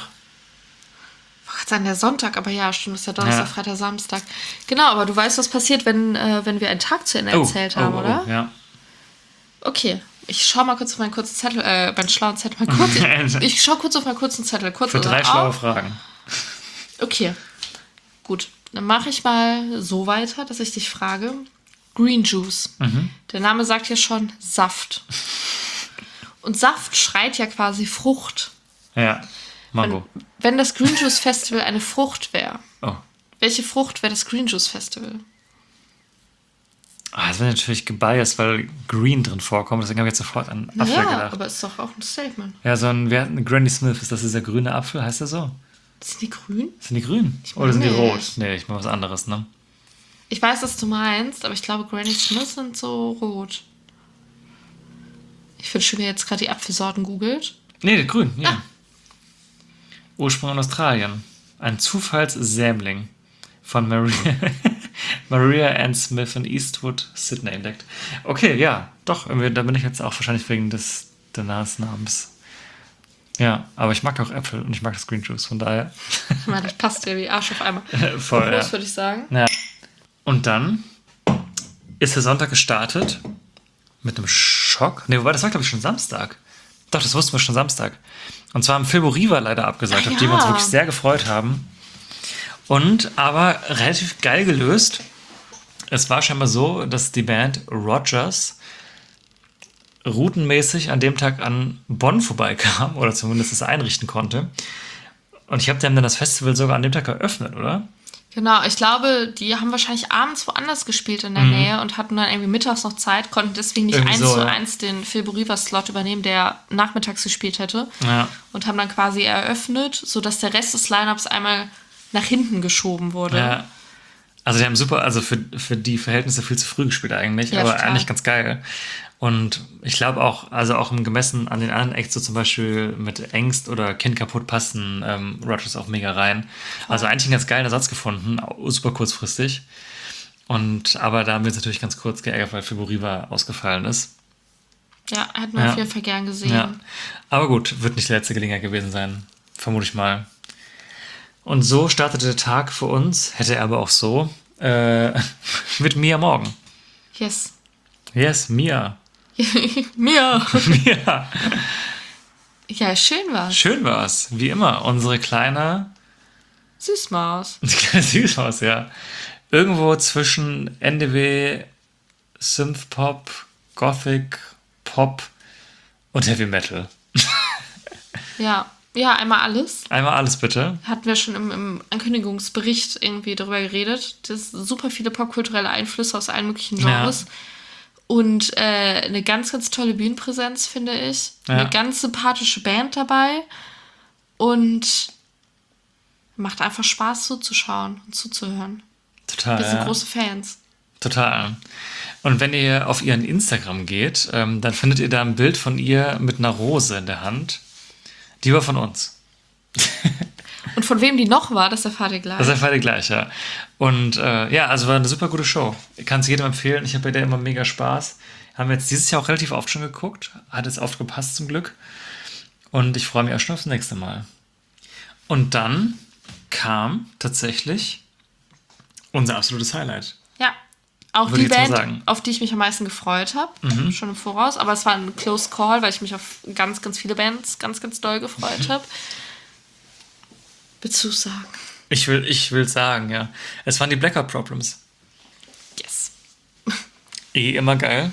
Ich wollte sagen, der Sonntag, aber ja, stimmt, das ist ja Donnerstag,
Ja.
Freitag, Samstag. Genau, aber du weißt, was passiert, wenn wir einen Tag zu Ende erzählt haben, oder?
Ja.
Okay, ich schau mal kurz auf meinen kurzen Zettel, meinen schlauen Zettel mal kurz. Ich schau kurz auf meinen kurzen Zettel. Kurz
Für 3
auf.
schlaue Fragen.
Okay, gut. Dann mache ich mal so weiter, dass ich dich frage. Green Juice. Der Name sagt ja schon Saft. Und Saft schreit ja quasi Frucht.
Ja. Mango.
Wenn das Green Juice Festival eine Frucht wäre,
Oh.
welche Frucht wäre das Green Juice Festival?
Das wäre natürlich gebiased, weil Green drin vorkommt. Deswegen habe ich jetzt sofort an Apfel
Ja,
gedacht.
aber ist doch auch ein Statement.
Ja, wir hatten Granny Smith. Ist das dieser grüne Apfel? Heißt der so?
Sind die grün?
Sind die grün?
meine
Oder sind die
nicht.
rot? Nee, ich meine was anderes, ne?
Ich weiß, was du meinst, aber ich glaube, Granny Smith sind so rot. Ich wünsche mir jetzt gerade die Apfelsorten googelt.
Nee, grün, ja. Ursprung in Australien. Ein Zufallssämling von Maria Ann Smith in Eastwood, Sydney entdeckt. Okay, ja, doch, irgendwie, da bin ich jetzt auch wahrscheinlich wegen des Namens. Ja, aber ich mag auch Äpfel und ich mag das Green Juice, von daher.
Das passt ja wie Arsch auf einmal.
Voll,
Groß,
ja.
würde ich sagen.
Ja. Und dann ist der Sonntag gestartet mit einem Schock. Nee, wobei, das war, glaube ich, schon Samstag. Doch, das wussten wir schon Samstag. Und zwar haben Phil Riva leider abgesagt, auf die wir uns wirklich sehr gefreut haben. Und aber relativ geil gelöst. Es war scheinbar so, dass die Band Rogers routenmäßig an dem Tag an Bonn vorbeikam oder zumindest es einrichten konnte. Und ich habe dann das Festival sogar an dem Tag eröffnet, oder?
Genau, ich glaube, die haben wahrscheinlich abends woanders gespielt in der Nähe und hatten dann irgendwie mittags noch Zeit, konnten deswegen nicht
Irgendwie
1:1 den Phil Boriva-Slot übernehmen, der nachmittags gespielt hätte.
Ja.
Und haben dann quasi eröffnet, sodass der Rest des Lineups einmal nach hinten geschoben wurde.
Ja. Also die haben super, also für die Verhältnisse viel zu früh gespielt eigentlich,
Ja,
aber
total.
eigentlich ganz geil. Und ich glaube auch, also auch im Gemessen an den anderen Acts, so zum Beispiel mit Ängst oder Kind kaputt passen Rogers auch mega rein. Also eigentlich einen ganz geilen Ersatz gefunden, super kurzfristig. Aber da haben wir uns natürlich ganz kurz geärgert, weil Fiboriva ausgefallen ist.
Ja, hätten wir auf jeden Fall gern gesehen.
Ja. Aber gut, wird nicht die letzte Gelegenheit gewesen sein, vermute ich mal. Und so startete der Tag für uns, hätte er aber auch so, mit Mia Morgan.
Yes.
Yes, Mia.
Mir.
Mia.
Ja, schön war's.
Schön war's, wie immer. Unsere kleine
Süßmaus.
Süßhaus, ja. Irgendwo zwischen NDW, Synthpop, Gothic, Pop und Heavy Metal.
Ja, einmal alles.
Einmal alles bitte.
Hatten wir schon im Ankündigungsbericht irgendwie darüber geredet. Das sind super viele popkulturelle Einflüsse aus allen möglichen Genres.
Ja.
Und eine ganz, ganz tolle Bühnenpräsenz, finde ich.
Ja.
Eine ganz sympathische Band dabei. Und macht einfach Spaß zuzuschauen und zuzuhören.
Total.
Wir sind große Fans.
Total. Und wenn ihr auf ihren Instagram geht, dann findet ihr da ein Bild von ihr mit einer Rose in der Hand. Die war von uns.
Und von wem die noch war, das erfahrt ihr gleich.
Das erfahrt ihr gleich, ja. Und also war eine super gute Show. Ich kann es jedem empfehlen. Ich habe bei der immer mega Spaß. Haben wir jetzt dieses Jahr auch relativ oft schon geguckt. Hat jetzt oft gepasst zum Glück. Und ich freue mich auch schon aufs nächste Mal. Und dann kam tatsächlich unser absolutes Highlight.
Ja, auch
Würde
die
ich jetzt mal
Band,
sagen.
auf die ich mich am meisten gefreut habe, schon im Voraus. Aber es war ein Close Call, weil ich mich auf ganz, ganz viele Bands ganz, ganz doll gefreut habe. Willst du sagen?
Ich will sagen, ja. Es waren die Blackout Problems.
Yes.
Immer geil.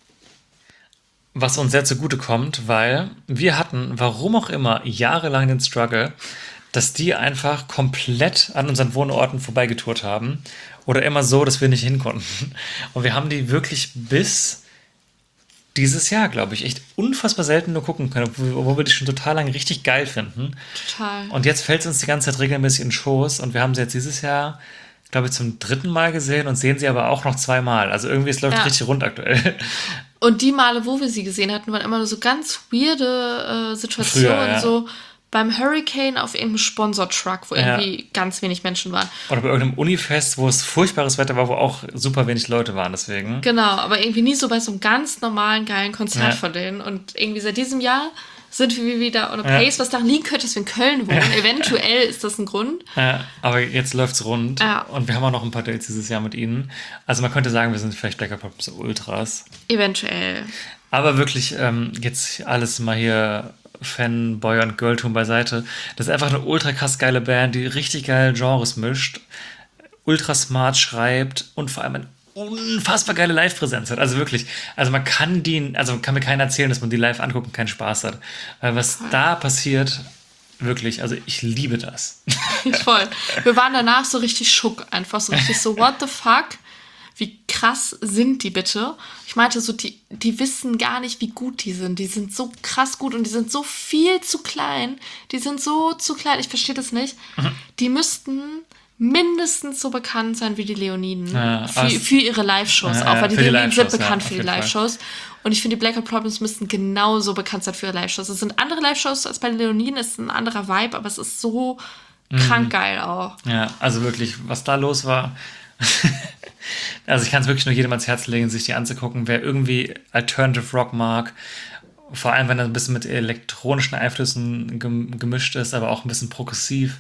Was uns sehr zugute kommt, weil wir hatten, warum auch immer, jahrelang den Struggle, dass die einfach komplett an unseren Wohnorten vorbeigetourt haben. Oder immer so, dass wir nicht hin konnten. Und wir haben die wirklich bis dieses Jahr, glaube ich, echt unfassbar selten nur gucken können, obwohl wir die schon total lange richtig geil finden.
Total.
Und jetzt fällt es uns die ganze Zeit regelmäßig in den Schoß und wir haben sie jetzt dieses Jahr, glaube ich, zum 3. Mal gesehen und sehen sie aber auch noch 2 Mal. Also irgendwie, es läuft richtig rund aktuell.
Und die Male, wo wir sie gesehen hatten, waren immer nur so ganz weirde Situationen.
Früher, ja.
So beim Hurricane auf irgendeinem Sponsor-Truck, wo irgendwie ganz wenig Menschen waren.
Oder bei irgendeinem Unifest, wo es furchtbares Wetter war, wo auch super wenig Leute waren, deswegen.
Genau, aber irgendwie nie so bei so einem ganz normalen, geilen Konzert von denen. Und irgendwie seit diesem Jahr sind wir wieder on a pace, was daran liegen könnte, dass wir in Köln wohnen. Eventuell ist das ein Grund.
Aber jetzt läuft's rund.
Ja.
Und wir haben auch noch ein paar Dates dieses Jahr mit ihnen. Also man könnte sagen, wir sind vielleicht Blackout Problems Ultras.
Eventuell.
Aber wirklich, jetzt alles mal hier Fanboy und Girltum beiseite. Das ist einfach eine ultra krass geile Band, die richtig geile Genres mischt, ultra smart schreibt und vor allem eine unfassbar geile Live-Präsenz hat. Also wirklich, man kann mir keiner erzählen, dass man die live anguckt und keinen Spaß hat. Weil was da passiert, wirklich, also ich liebe das.
Voll. Wir waren danach so richtig schock, einfach so richtig so, what the fuck? Wie krass sind die bitte? Ich meinte so, die wissen gar nicht, wie gut die sind. Die sind so krass gut und die sind so viel zu klein. Die sind so zu klein, ich verstehe das nicht. Die müssten mindestens so bekannt sein wie die Leoniden.
Ja,
für ihre Live-Shows auch, weil die
für die
Leoniden sind
Live-Shows,
bekannt
ja,
für
auf
die
jeden
Live-Shows. Und ich finde, die Blackout Problems müssten genauso bekannt sein für ihre Live-Shows. Es sind andere Live-Shows als bei den Leoniden, es ist ein anderer Vibe, aber es ist so krank geil auch.
Ja, also wirklich, was da los war. Also ich kann es wirklich nur jedem ans Herz legen, sich die anzugucken, wer irgendwie Alternative Rock mag, vor allem wenn er ein bisschen mit elektronischen Einflüssen gemischt ist, aber auch ein bisschen progressiv.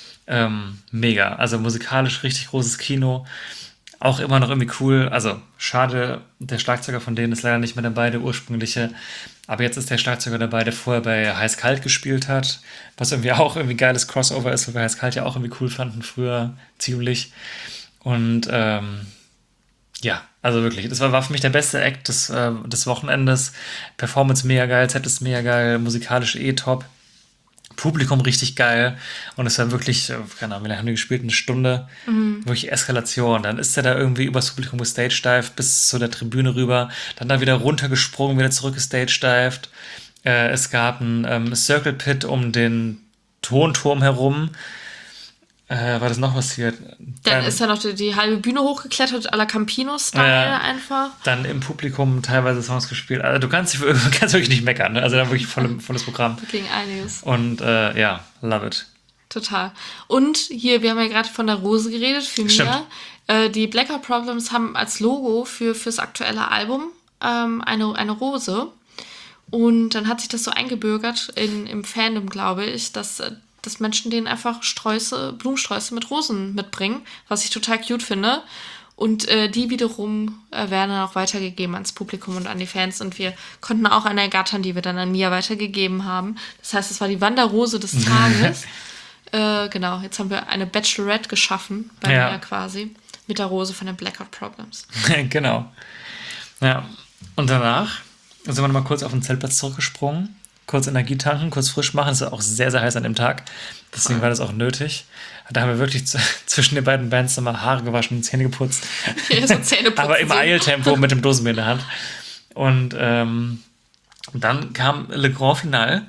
Mega, also musikalisch richtig großes Kino, auch immer noch irgendwie cool, also schade, der Schlagzeuger von denen ist leider nicht mehr dabei, der ursprüngliche, aber jetzt ist der Schlagzeuger dabei, der vorher bei Heiß Kalt gespielt hat, was irgendwie auch irgendwie geiles Crossover ist, weil wir Heiß Kalt ja auch irgendwie cool fanden früher, ziemlich. Und Ja, also wirklich. Das war für mich der beste Act des Wochenendes. Performance mega geil, Set ist mega geil, musikalisch top. Publikum richtig geil. Und es war wirklich, keine Ahnung, wie lange haben die gespielt? Eine Stunde. Wirklich Eskalation. Dann ist er da irgendwie übers Publikum gestagedived bis zu der Tribüne rüber. Dann da wieder runtergesprungen, wieder zurück gestagedived. Es gab einen Circle Pit um den Tonturm herum. War das noch passiert?
Dann ist er noch die halbe Bühne hochgeklettert, à la Campino-Style einfach.
Dann im Publikum teilweise Songs gespielt. Also du kannst wirklich nicht meckern. Ne? Also dann wirklich volles Programm.
Gegen einiges.
Und love it.
Total. Und hier, wir haben ja gerade von der Rose geredet, für Mia. Die Blackout Problems haben als Logo fürs aktuelle Album eine Rose. Und dann hat sich das so eingebürgert im Fandom, glaube ich, dass Menschen denen einfach Blumensträuße mit Rosen mitbringen, was ich total cute finde. Und die wiederum werden dann auch weitergegeben ans Publikum und an die Fans. Und wir konnten auch eine ergattern, die wir dann an Mia weitergegeben haben. Das heißt, es war die Wanderrose des Tages. Genau, jetzt haben wir eine Bachelorette geschaffen, bei Mia quasi, mit der Rose von den Blackout Problems.
Genau. Ja, und danach sind wir nochmal kurz auf den Zeltplatz zurückgesprungen. Kurz Energie tanken, kurz frisch machen. Es war auch sehr, sehr heiß an dem Tag. Deswegen war das auch nötig. Da haben wir wirklich zwischen den beiden Bands nochmal Haare gewaschen und Zähne geputzt.
Ja, so Zähneputzen.
Aber im Eiltempo mit dem Dosenbier in der Hand. Und dann kam Le Grand Finale.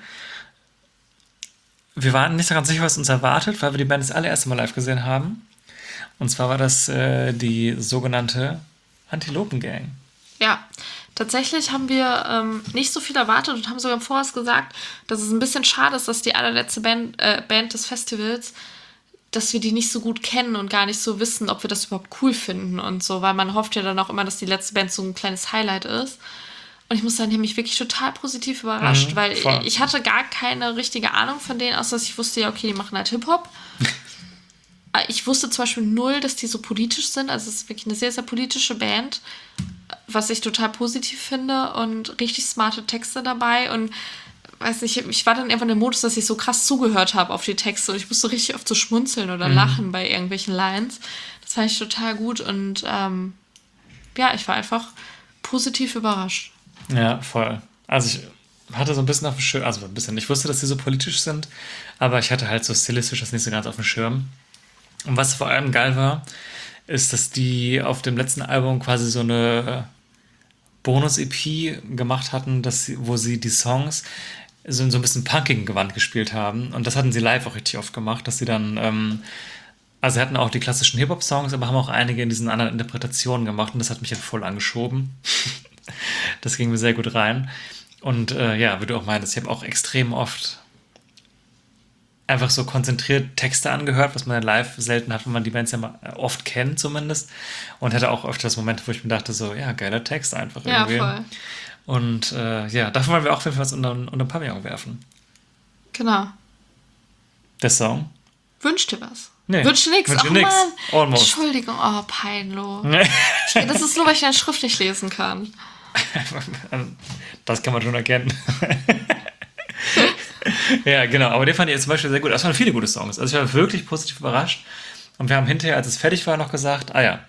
Wir waren nicht so ganz sicher, was uns erwartet, weil wir die Band das allererste Mal live gesehen haben. Und zwar war das die sogenannte Antilopen Gang.
Ja, tatsächlich haben wir nicht so viel erwartet und haben sogar im Voraus gesagt, dass es ein bisschen schade ist, dass die allerletzte Band des Festivals, dass wir die nicht so gut kennen und gar nicht so wissen, ob wir das überhaupt cool finden und so, weil man hofft ja dann auch immer, dass die letzte Band so ein kleines Highlight ist. Und ich muss sagen, die haben mich wirklich total positiv überrascht, weil ich hatte gar keine richtige Ahnung von denen, außer dass ich wusste, ja, okay, die machen halt Hip-Hop. Ich wusste zum Beispiel null, dass die so politisch sind. Also es ist wirklich eine sehr, sehr politische Band, was ich total positiv finde und richtig smarte Texte dabei. Und weiß nicht, ich war dann einfach in dem Modus, dass ich so krass zugehört habe auf die Texte und ich musste richtig oft so schmunzeln oder lachen bei irgendwelchen Lines. Das fand ich total gut und ich war einfach positiv überrascht.
Ja, voll. Also ich hatte so ein bisschen auf dem Schirm, also ein bisschen, ich wusste, dass sie so politisch sind, aber ich hatte halt so stilistisch das nicht so ganz auf dem Schirm. Und was vor allem geil war, ist, dass die auf dem letzten Album quasi so eine Bonus-EP gemacht hatten, wo sie die Songs so ein bisschen punkigen Gewand gespielt haben. Und das hatten sie live auch richtig oft gemacht, dass sie dann, also sie hatten auch die klassischen Hip-Hop-Songs, aber haben auch einige in diesen anderen Interpretationen gemacht und das hat mich dann voll angeschoben. Das ging mir sehr gut rein. Und wie du auch meintest, ich habe auch extrem oft einfach so konzentriert Texte angehört, was man ja live selten hat, wenn man die Bands ja mal oft kennt zumindest. Und hatte auch öfters Momente, wo ich mir dachte so, ja, geiler Text einfach irgendwie.
Ja, voll.
Und davon wollen wir auch auf jeden Fall was unter den Pavillon werfen.
Genau.
Der Song?
Wünsch dir was?
Nee.
Wünsch dir nix?
Wünsch dir
Ach
nix.
Mann.
Almost.
Entschuldigung, peinlich. Das ist nur, weil ich deine Schrift nicht lesen kann.
Das kann man schon erkennen. Ja, genau. Aber den fand ich jetzt zum Beispiel sehr gut. Das waren viele gute Songs. Also ich war wirklich positiv überrascht. Und wir haben hinterher, als es fertig war, noch gesagt,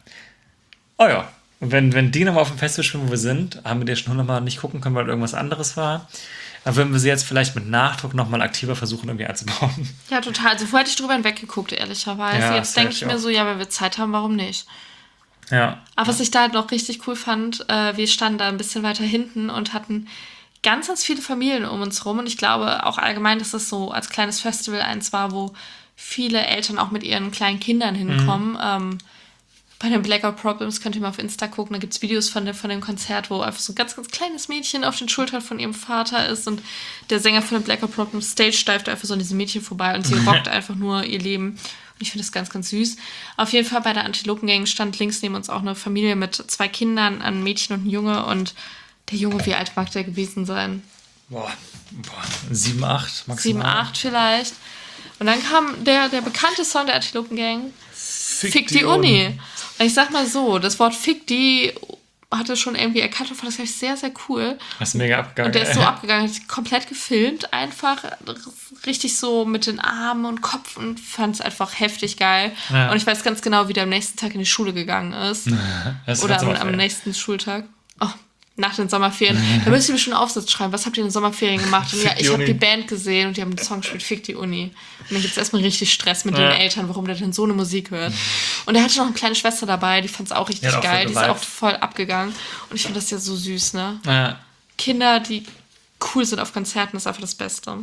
wenn die nochmal auf dem Festival spielen, wo wir sind, haben wir die schon 100 Mal nicht gucken können, weil irgendwas anderes war. Dann würden wir sie jetzt vielleicht mit Nachdruck nochmal aktiver versuchen, irgendwie einzubauen.
Ja, total. Also vorher hätte ich drüber hinweggeguckt, ehrlicherweise.
Ja,
jetzt denke ich mir so, ja, wenn wir Zeit haben, warum nicht?
Ja.
Aber was ich da halt noch richtig cool fand, wir standen da ein bisschen weiter hinten und hatten ganz, ganz viele Familien um uns rum. Und ich glaube auch allgemein, dass das so als kleines Festival eins war, wo viele Eltern auch mit ihren kleinen Kindern hinkommen. Bei den Blackout Problems könnt ihr mal auf Insta gucken, da gibt es Videos von dem Konzert, wo einfach so ein ganz, ganz kleines Mädchen auf den Schultern von ihrem Vater ist und der Sänger von den Blackout Problems stage-divet einfach so an diesem Mädchen vorbei und sie rockt einfach nur ihr Leben. Und ich finde das ganz, ganz süß. Auf jeden Fall bei der Antilopen Gang stand links neben uns auch eine Familie mit 2 Kindern, ein Mädchen und ein Junge. Und der Junge, wie alt mag der gewesen sein?
Boah, 7, 8 maximal.
7, 8 vielleicht. Und dann kam der bekannte Song der Antilopen Gang, Fick die Uni. Und ich sag mal so, das Wort Fick die hatte schon irgendwie erkannt und fand das gleich sehr, sehr cool.
Das ist mega abgegangen.
Und der ist so abgegangen, hat komplett gefilmt, einfach richtig so mit den Armen und Kopf und fand es einfach heftig geil.
Ja.
Und ich weiß ganz genau, wie der am nächsten Tag in die Schule gegangen ist.
Das
Oder
wird
am nächsten Schultag. Oh, nach den Sommerferien. Da müsst ihr mir schon einen Aufsatz schreiben. Was habt ihr in den Sommerferien gemacht? Und ja,
Fick die
ich habe
Uni.
die Band gesehen und die haben den Song gespielt, Fick die Uni. Und dann gibt es erstmal richtig Stress mit den Eltern, warum der denn so eine Musik hört. Und er hatte noch eine kleine Schwester dabei, die fand es auch richtig
Die hat auch
geil.
voll
Die ist auch
geweibt.
voll abgegangen. Und ich finde das ja so süß, ne?
Ja.
Kinder, die cool sind auf Konzerten, ist einfach das Beste.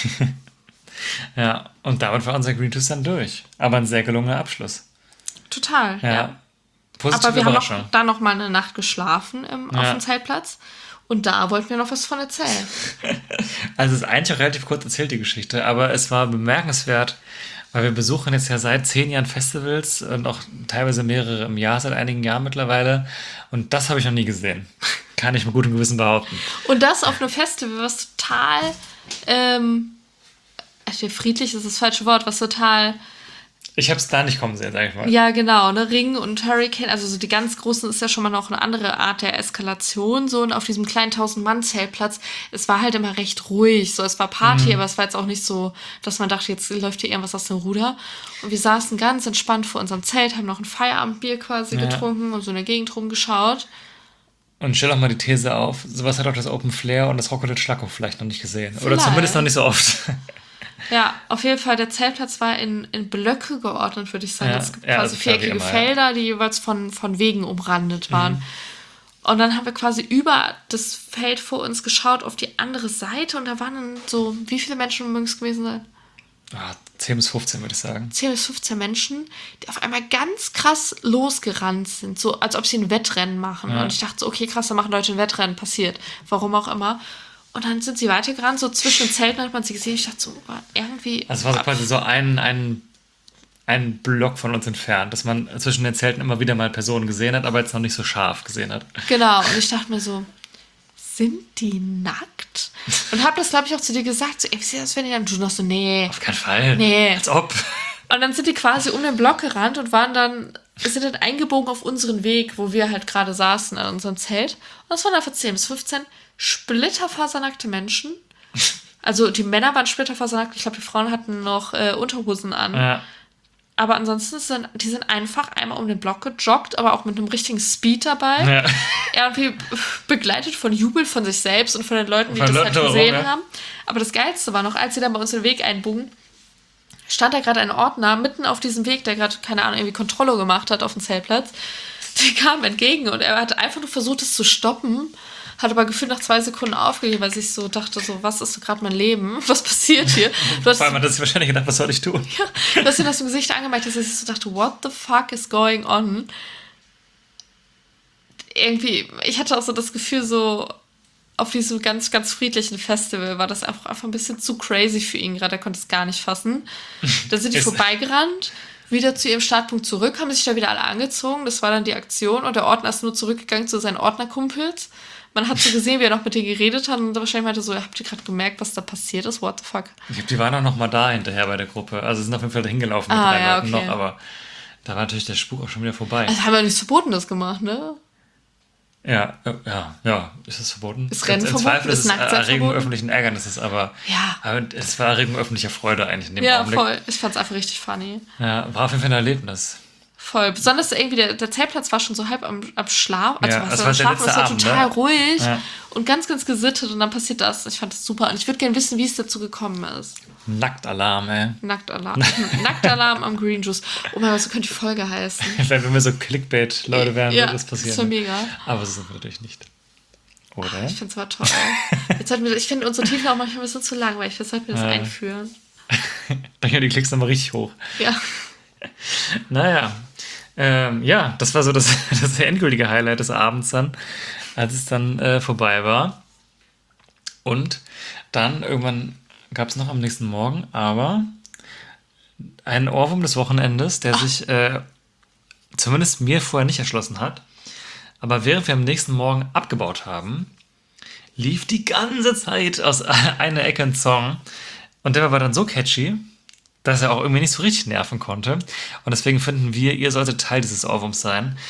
Ja, und damit war unser Green Juice dann durch. Aber ein sehr gelungener Abschluss.
Total, ja.
Positive
Aber wir haben
Überraschung.
da noch mal eine Nacht geschlafen auf dem Zeltplatz. Und da wollten wir noch was von erzählen.
Also es ist eigentlich auch relativ kurz erzählt, die Geschichte, aber es war bemerkenswert, weil wir besuchen jetzt ja seit 10 Jahren Festivals und auch teilweise mehrere im Jahr, seit einigen Jahren mittlerweile. Und das habe ich noch nie gesehen. Kann ich mit gutem Gewissen behaupten.
Und das auf einem Festival, was total friedlich ist das falsche Wort, was total,
Ich habe es da nicht kommen sehen, sag ich mal.
ja genau, ne, Ring und Hurricane, also so die ganz großen ist ja schon mal noch eine andere Art der Eskalation, so, und auf diesem kleinen 1000-Mann-Zeltplatz, es war halt immer recht ruhig, so, es war Party, aber es war jetzt auch nicht so, dass man dachte, jetzt läuft hier irgendwas aus dem Ruder, und wir saßen ganz entspannt vor unserem Zelt, haben noch ein Feierabendbier quasi getrunken und so in der Gegend rumgeschaut.
Und stell doch mal die These auf, sowas hat auch das Open Flair und das Rocketed Schlackow vielleicht noch nicht gesehen. Oder
Vielleicht.
zumindest noch nicht so oft.
Ja, auf jeden Fall, der Zeltplatz war in Blöcke geordnet, würde ich sagen.
Ja,
Es gibt
ja,
quasi
das war wie
viereckige
immer, ja.
Felder, die jeweils von Wegen umrandet waren. Und dann haben wir quasi über das Feld vor uns geschaut auf die andere Seite und da waren dann so, wie viele Menschen mögen es gewesen sein?
10 bis 15 würde ich sagen.
10 bis 15 Menschen, die auf einmal ganz krass losgerannt sind, so als ob sie ein Wettrennen machen.
Ja.
Und ich dachte so, okay, krass, da machen Leute ein Wettrennen, passiert. Warum auch immer. Und dann sind sie weitergerannt, so zwischen den Zelten hat man sie gesehen. Ich dachte so, irgendwie...
Also es war so quasi so ein Block von uns entfernt, dass man zwischen den Zelten immer wieder mal Personen gesehen hat, aber jetzt noch nicht so scharf gesehen hat.
Genau, und ich dachte mir so, sind die nackt? Und habe das, glaube ich, auch zu dir gesagt, so, ey, wie sieht das, wenn die dann... Du noch so, nee.
Auf keinen Fall.
Nee.
Als ob.
Und dann sind die quasi um den Block gerannt und sind dann eingebogen auf unseren Weg, wo wir halt gerade saßen an unserem Zelt. Und das waren einfach 10 bis 15 splitterfasernackte Menschen. Also die Männer waren splitterfasernackt, ich glaube, die Frauen hatten noch Unterhosen an.
Ja.
Aber ansonsten sind die einfach einmal um den Block gejoggt, aber auch mit einem richtigen Speed dabei.
Ja.
Irgendwie begleitet von Jubel von sich selbst und von den Leuten, die
Von
das
Leuten
halt gesehen
drumherum, ja.
haben. Aber das Geilste war noch, als sie dann bei uns den Weg einbogen, stand da gerade ein Ordner mitten auf diesem Weg, der gerade, keine Ahnung, irgendwie Kontrollo gemacht hat auf dem Zeltplatz. Der kam entgegen und er hat einfach nur versucht, es zu stoppen, hat aber gefühlt nach 2 Sekunden aufgegeben, weil ich so dachte, so, was ist so gerade mein Leben? Was passiert hier? Du hast,
Vor allem hat er sich wahrscheinlich gedacht, was soll ich tun?
du hast ihn aus dem Gesicht angemerkt, dass ich so dachte, what the fuck is going on? Irgendwie, ich hatte auch so das Gefühl, so auf diesem ganz, ganz friedlichen Festival war das einfach ein bisschen zu crazy für ihn gerade, er konnte es gar nicht fassen. Dann sind die vorbeigerannt, wieder zu ihrem Startpunkt zurück, haben sich da wieder alle angezogen, das war dann die Aktion und der Ordner ist nur zurückgegangen zu seinen Ordnerkumpels. Man hat so gesehen, wie er noch mit denen geredet hat und wahrscheinlich meinte so, habt ihr gerade gemerkt, was da passiert ist? What the fuck?
Ich glaube, die waren auch noch mal da hinterher bei der Gruppe. Also sind auf jeden Fall dahin gelaufen mit 3
ja,
Leuten
okay.
noch, aber da war natürlich der Spuk auch schon wieder vorbei.
Also haben wir nichts Verbotenes gemacht, ne?
Ja, ist es verboten?
Ist Rennen
Im
verboten?
Zweifel ist
Ist
es
Nacktsein
Erregung
verboten?
öffentlichen Ärgernisses, aber es war Erregung öffentlicher Freude eigentlich in dem
Ja,
Augenblick.
voll. Ich fand's einfach richtig funny.
Ja, war auf jeden Fall ein Erlebnis.
Voll. Besonders irgendwie, der Zeltplatz war schon so halb am Schlaf. Also
Ja,
was
das
am
war der
Schlafen,
letzte
es war
Abend,
total
ne?
ruhig
Ja.
und ganz, ganz gesittet und dann passiert das. Ich fand das super und ich würde gerne wissen, wie es dazu gekommen ist.
Nacktalarm, ey.
Nacktalarm. Nacktalarm am Green Juice. Oh mein Gott, so könnte die Folge heißen.
Wenn wir so Clickbait-Leute wären,
Ja,
würde das passieren.
das wär mega.
Aber so sind wir natürlich nicht. Oder?
Ich finde es aber toll. Ich finde unsere Titel auch manchmal ein bisschen zu langweilig. Jetzt sollten wir das einführen.
Dann gehen die Klicks nochmal richtig hoch.
Ja.
Naja. Das war so das endgültige Highlight des Abends dann, als es dann vorbei war. Und dann irgendwann gab es noch am nächsten Morgen aber einen Ohrwurm des Wochenendes, der sich zumindest mir vorher nicht erschlossen hat. Aber während wir am nächsten Morgen abgebaut haben, lief die ganze Zeit aus einer Ecke ein Song. Und der war dann so catchy, dass er auch irgendwie nicht so richtig nerven konnte. Und deswegen finden wir, ihr solltet Teil dieses Ohrwurms sein.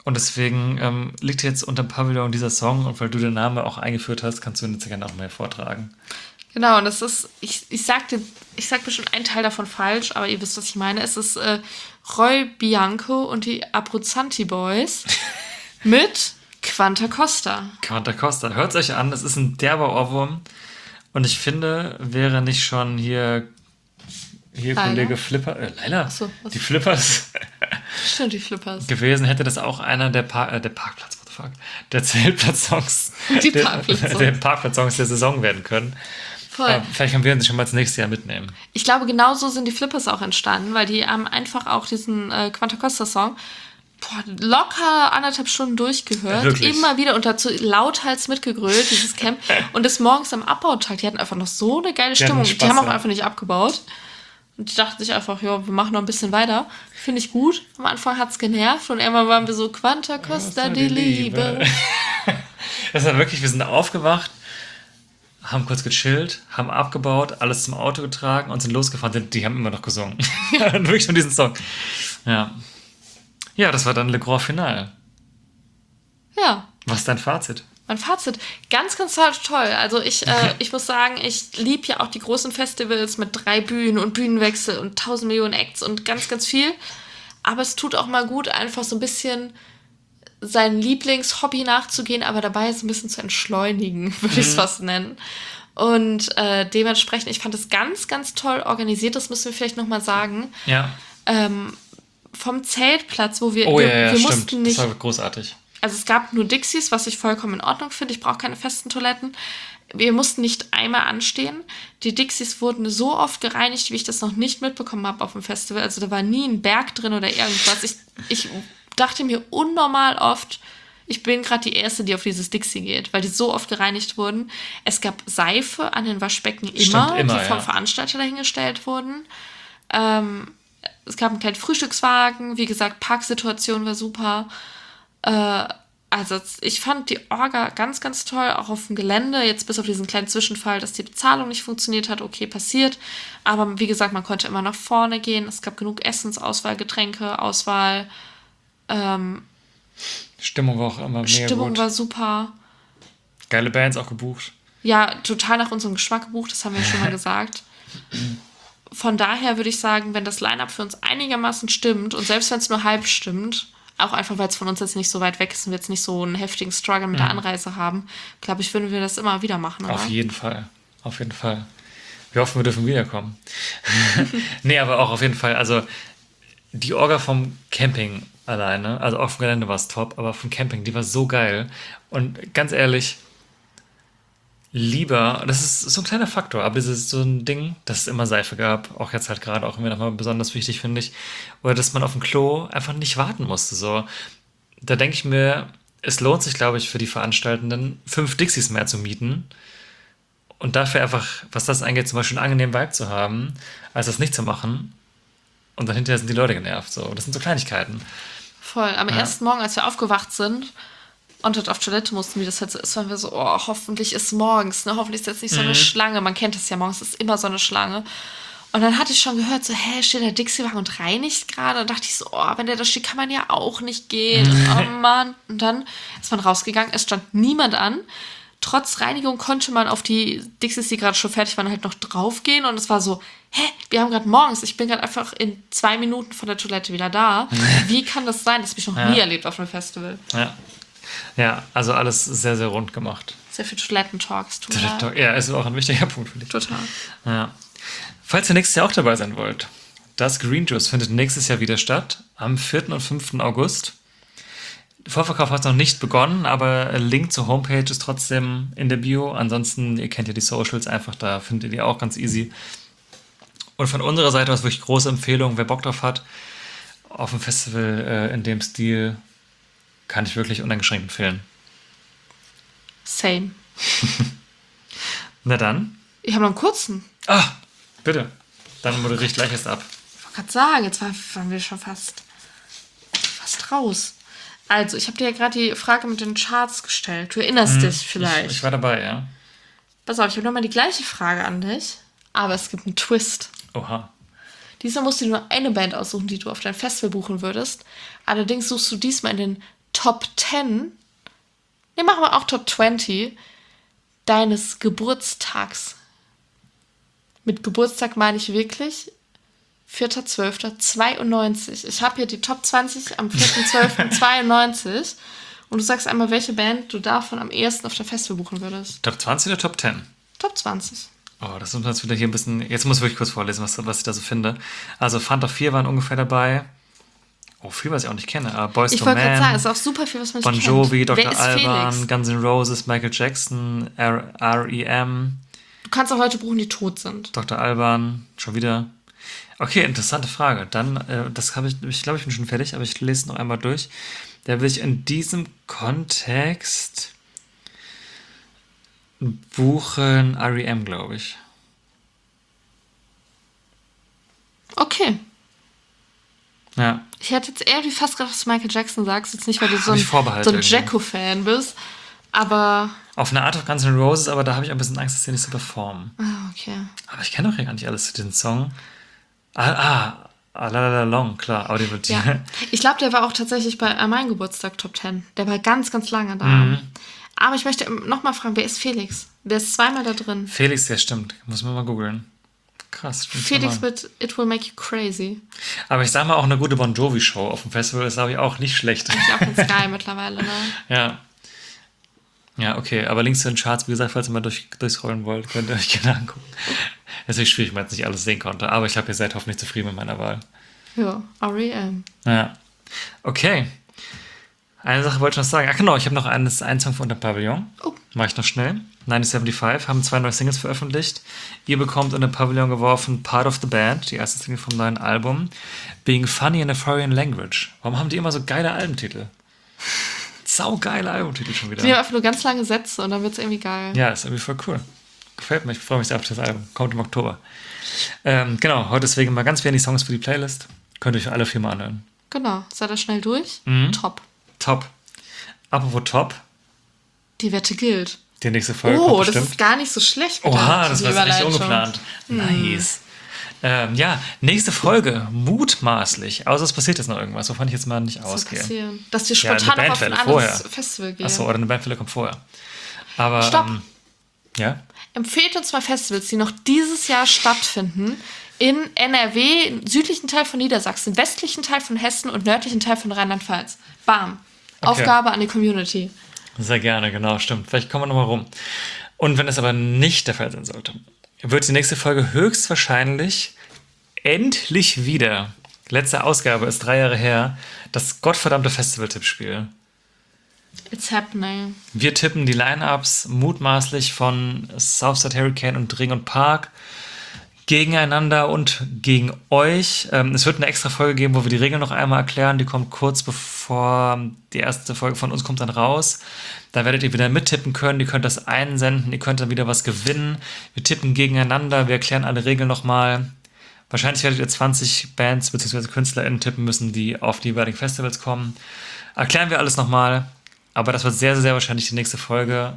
Und deswegen liegt jetzt unter dem Pavillon dieser Song und weil du den Namen auch eingeführt hast, kannst du ihn jetzt gerne auch mehr vortragen.
Genau, und das ist, ich sag bestimmt einen Teil davon falsch, aber ihr wisst, was ich meine. Es ist Roy Bianco und die Abruzzanti Boys mit Quanta Costa.
Quanta Costa, hört euch an, das ist ein derber Ohrwurm. Und ich finde, wäre nicht schon hier Kollege Flipper, Leila,
so,
die Flippers
Stimmt, die Flippers.
gewesen, hätte das auch einer der Parkplatz, what the fuck, der Zeltplatz-Songs,
Die Parkplatz-Songs.
der Parkplatz-Songs der Saison werden können.
Voll.
Vielleicht können wir uns schon mal ins nächste Jahr mitnehmen.
Ich glaube, genau so sind die Flippers auch entstanden, weil die haben einfach auch diesen Quanta Costa-Song locker 1,5 Stunden durchgehört.
Wirklich?
Immer wieder und dazu lauthals mitgegrölt, dieses Camp. Und des Morgens am Abbautag, die hatten einfach noch so eine geile
Die hatten
Stimmung.
Spaß,
Die haben auch
ja.
einfach nicht abgebaut. Und die dachten sich einfach, ja, wir machen noch ein bisschen weiter. Finde ich gut. Am Anfang hat es genervt und irgendwann waren wir so, Quanta Costa die Liebe.
Das war wirklich, wir sind aufgewacht, haben kurz gechillt, haben abgebaut, alles zum Auto getragen und sind losgefahren. Die haben immer noch gesungen. Und wirklich schon diesen Song. Ja. Ja, das war dann Le Grand Finale.
Ja.
Was ist dein Fazit?
Mein Fazit, ganz, ganz toll. Also ich muss sagen, ich liebe ja auch die großen Festivals mit 3 Bühnen und Bühnenwechsel und 1000 Millionen Acts und ganz, ganz viel. Aber es tut auch mal gut, einfach so ein bisschen sein Lieblingshobby nachzugehen, aber dabei so ein bisschen zu entschleunigen, würde ich es fast nennen. Und dementsprechend, ich fand es ganz, ganz toll organisiert, das müssen wir vielleicht nochmal sagen.
Ja.
Vom Zeltplatz, wo wir,
Oh ja,
wir
stimmt.
mussten nicht...
Das war großartig.
Also es gab nur Dixies, was ich vollkommen in Ordnung finde. Ich brauche keine festen Toiletten. Wir mussten nicht einmal anstehen. Die Dixies wurden so oft gereinigt, wie ich das noch nicht mitbekommen habe auf dem Festival. Also da war nie ein Berg drin oder irgendwas. Ich dachte mir unnormal oft, ich bin gerade die Erste, die auf dieses Dixie geht, weil die so oft gereinigt wurden. Es gab Seife an den Waschbecken immer,
Stimmt,
die vom
ja.
Veranstalter dahingestellt wurden. Es gab einen kleinen Frühstückswagen. Wie gesagt, Parksituation war super. Also ich fand die Orga ganz, ganz toll, auch auf dem Gelände, jetzt bis auf diesen kleinen Zwischenfall, dass die Bezahlung nicht funktioniert hat, okay, passiert, aber wie gesagt, man konnte immer nach vorne gehen, es gab genug Essensauswahl, Getränkeauswahl,
Stimmung war auch immer mega
Stimmung
gut.
war super,
Geile Bands auch gebucht.
ja, total nach unserem Geschmack gebucht, das haben wir schon mal gesagt. Von daher würde ich sagen, wenn das Line-Up für uns einigermaßen stimmt und selbst wenn es nur halb stimmt, auch einfach, weil es von uns jetzt nicht so weit weg ist und wir jetzt nicht so einen heftigen Struggle mit der Anreise haben, glaube ich, würden wir das immer wieder machen. Oder?
Auf jeden Fall. Auf jeden Fall. Wir hoffen, wir dürfen wiederkommen. Nee, aber auch auf jeden Fall. Also die Orga vom Camping alleine, also auf dem Gelände war es top, aber vom Camping, die war so geil. Und ganz ehrlich, lieber, das ist so ein kleiner Faktor, aber es ist so ein Ding, dass es immer Seife gab, auch jetzt halt gerade, auch immer nochmal besonders wichtig, finde ich, oder dass man auf dem Klo einfach nicht warten musste, so. Da denke ich mir, es lohnt sich, glaube ich, für die Veranstaltenden, 5 Dixies mehr zu mieten und dafür einfach, was das angeht, zum Beispiel einen angenehmen Vibe zu haben, als das nicht zu machen und dann hinterher sind die Leute genervt, so. Das sind so Kleinigkeiten.
Voll. Am ersten Morgen, als wir aufgewacht sind und dort auf Toilette mussten, wie das halt so ist, waren wir so, oh, hoffentlich ist morgens, ne? Hoffentlich ist jetzt nicht so eine Schlange. Man kennt das ja, morgens ist immer so eine Schlange. Und dann hatte ich schon gehört, so, steht der Dixie-Wagen und reinigt gerade? Und dachte ich so, oh, wenn der da steht, kann man ja auch nicht gehen. Oh Mann. Und dann ist man rausgegangen, es stand niemand an. Trotz Reinigung konnte man auf die Dixies, die gerade schon fertig waren, halt noch draufgehen. Und es war so, wir haben gerade morgens, ich bin gerade einfach in 2 Minuten von der Toilette wieder da. Wie kann das sein? Das habe ich noch nie erlebt auf einem Festival.
Ja, also alles sehr, sehr rund gemacht.
Sehr viel Toilettentalks. tut mir leid.
Ja, ist auch ein wichtiger Punkt für dich.
Total.
Ja. Falls ihr nächstes Jahr auch dabei sein wollt, das Green Juice findet nächstes Jahr wieder statt, am 4. und 5. August. Der Vorverkauf hat noch nicht begonnen, aber Link zur Homepage ist trotzdem in der Bio. Ansonsten, ihr kennt ja die Socials einfach, da findet ihr die auch ganz easy. Und von unserer Seite aus wirklich große Empfehlung, wer Bock drauf hat, auf dem Festival in dem Stil, kann ich wirklich uneingeschränkt empfehlen.
Same.
Na dann.
Ich habe noch einen kurzen.
Ah, bitte. Dann moderiere ich gleich erst ab.
Ich wollte gerade sagen, jetzt waren wir schon fast raus. Also, ich habe dir ja gerade die Frage mit den Charts gestellt. Du erinnerst dich vielleicht.
Ich war dabei, ja.
Pass auf, ich habe nochmal die gleiche Frage an dich, aber es gibt einen Twist.
Oha.
Diesmal musst du dir nur eine Band aussuchen, die du auf dein Festival buchen würdest. Allerdings suchst du diesmal in den Top 10, ne, machen wir auch Top 20 deines Geburtstags. Mit Geburtstag meine ich wirklich 4.12.92. Ich habe hier die Top 20 am 4.12.92 und du sagst einmal, welche Band du davon am ehesten auf der Festival buchen würdest.
Top 20 oder Top 10?
Top 20.
Oh, das muss man jetzt wieder hier ein bisschen. Jetzt muss ich wirklich kurz vorlesen, was ich da so finde. Also Fanta 4 waren ungefähr dabei. Oh, viel, was ich auch nicht kenne. Aber Boyz
Ich
II
wollte gerade sagen,
Men,
es ist auch super viel, was man
Bon
nicht
Jovi,
kennt. Wer
Dr.
ist
Alban,
Felix?
Guns N' Roses, Michael Jackson, R.E.M.,
Du kannst auch Leute buchen, die tot sind.
Dr. Alban, schon wieder. Okay, interessante Frage. Dann, das habe ich glaube, ich bin schon fertig, aber ich lese es noch einmal durch. Da will ich in diesem Kontext buchen R.E.M., glaube ich.
Okay.
Ja.
Ich hätte jetzt irgendwie fast gedacht, dass du Michael Jackson sagst. Jetzt nicht, weil du
Hab ich Vorbehalt
so ein
irgendwie.
Jacko-Fan bist. Aber.
Auf eine Art of Guns N' Roses, aber da habe ich ein bisschen Angst, dass die nicht so performen.
Ah, okay.
Aber ich kenne doch ja gar nicht alles zu diesem Song. La La Long, klar. Aber die wird
Ja. Ich glaube, der war auch tatsächlich bei meinem Geburtstag Top 10. Der war ganz, ganz lange da.
Mhm.
Aber ich möchte nochmal fragen, wer ist Felix? Der ist zweimal da drin.
Felix, ja stimmt. Muss man mal googeln. Krass. Stimmt
Felix
zweimal.
mit It Will Make You Crazy.
Aber ich sag mal, auch eine gute Bon Jovi-Show auf dem Festival ist, glaube ich, auch nicht schlecht.
Ist auch ganz geil mittlerweile, ne?
Ja. Ja, okay. Aber Links zu den Charts, wie gesagt, falls ihr mal durchscrollen wollt, könnt ihr euch gerne angucken. Es ist schwierig, weil ich jetzt nicht alles sehen konnte. Aber ich habe ihr seid hoffentlich zufrieden mit meiner Wahl.
Ja, R.E.M.
Ja. Okay. Eine Sache wollte ich noch sagen. Ach genau, ich habe noch einen Song von Unter Pavillon.
Oh.
Mach ich noch schnell. 1975 haben 2 neue Singles veröffentlicht. Ihr bekommt Unter Pavillon geworfen Part of the Band, die erste Single vom neuen Album. Being Funny in a Foreign Language. Warum haben die immer so geile Albentitel? Saugeile Albentitel schon wieder.
Die haben einfach nur ganz lange Sätze und dann wird es irgendwie geil.
Ja, ist irgendwie voll cool. Gefällt mir. Ich freue mich sehr auf das Album. Kommt im Oktober. Genau, heute deswegen mal ganz wenig Songs für die Playlist. Könnt ihr euch alle 4 mal anhören.
Genau. Seid ihr schnell durch? Top.
Top. Apropos Top,
Die Wette gilt.
die nächste Folge
Oh,
kommt
das
bestimmt.
ist gar nicht so schlecht. mit
Oha,
der
das war echt
Überleitung.
ungeplant. Nice. Ja, nächste Folge, mutmaßlich. Außer es passiert jetzt noch irgendwas, wovon ich jetzt mal nicht
Was soll
ausgehe.
passieren? Dass wir
Ja, eine
spontan noch auf ein
Bandwelle
anderes
vorher.
Festival gehen.
Achso, oder eine Bandwelle kommt vorher. Aber,
Stopp.
Ja?
Empfehlt uns mal Festivals, die noch dieses Jahr stattfinden. In NRW, im südlichen Teil von Niedersachsen, westlichen Teil von Hessen und nördlichen Teil von Rheinland-Pfalz. Bam.
Okay.
Aufgabe an die Community.
Sehr gerne, genau, stimmt. Vielleicht kommen wir nochmal rum. Und wenn das aber nicht der Fall sein sollte, wird die nächste Folge höchstwahrscheinlich endlich wieder, letzte Ausgabe ist 3 Jahre her, das gottverdammte Festival-Tippspiel.
It's happening.
Wir tippen die Line-Ups mutmaßlich von Southside Hurricane und Ring und Park gegeneinander und gegen euch. Es wird eine extra Folge geben, wo wir die Regeln noch einmal erklären. Die kommt kurz bevor die erste Folge von uns kommt dann raus. Da werdet ihr wieder mittippen können. Ihr könnt das einsenden. Ihr könnt dann wieder was gewinnen. Wir tippen gegeneinander. Wir erklären alle Regeln nochmal. Wahrscheinlich werdet ihr 20 Bands bzw. KünstlerInnen tippen müssen, die auf die jeweiligen Festivals kommen. Erklären wir alles nochmal. Aber das wird sehr, sehr wahrscheinlich die nächste Folge.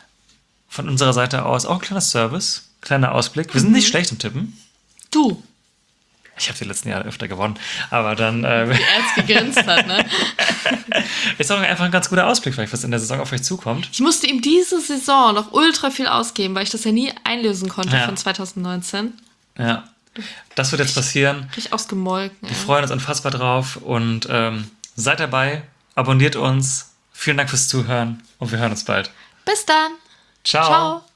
Von unserer Seite aus auch ein kleiner Service. Kleiner Ausblick. Wir sind nicht schlecht im Tippen.
Du,
Ich habe die letzten Jahre öfter gewonnen. Aber dann
wie er es gegrinst hat, ne?
ist auch einfach ein ganz guter Ausblick, vielleicht, was in der Saison auf euch zukommt.
Ich musste ihm diese Saison noch ultra viel ausgeben, weil ich das ja nie einlösen konnte
Ja.
von 2019.
Ja. Das wird jetzt passieren.
Richtig ausgemolken.
Wir freuen uns unfassbar drauf und seid dabei. Abonniert uns. Vielen Dank fürs Zuhören und wir hören uns bald.
Bis dann.
Ciao.
Ciao.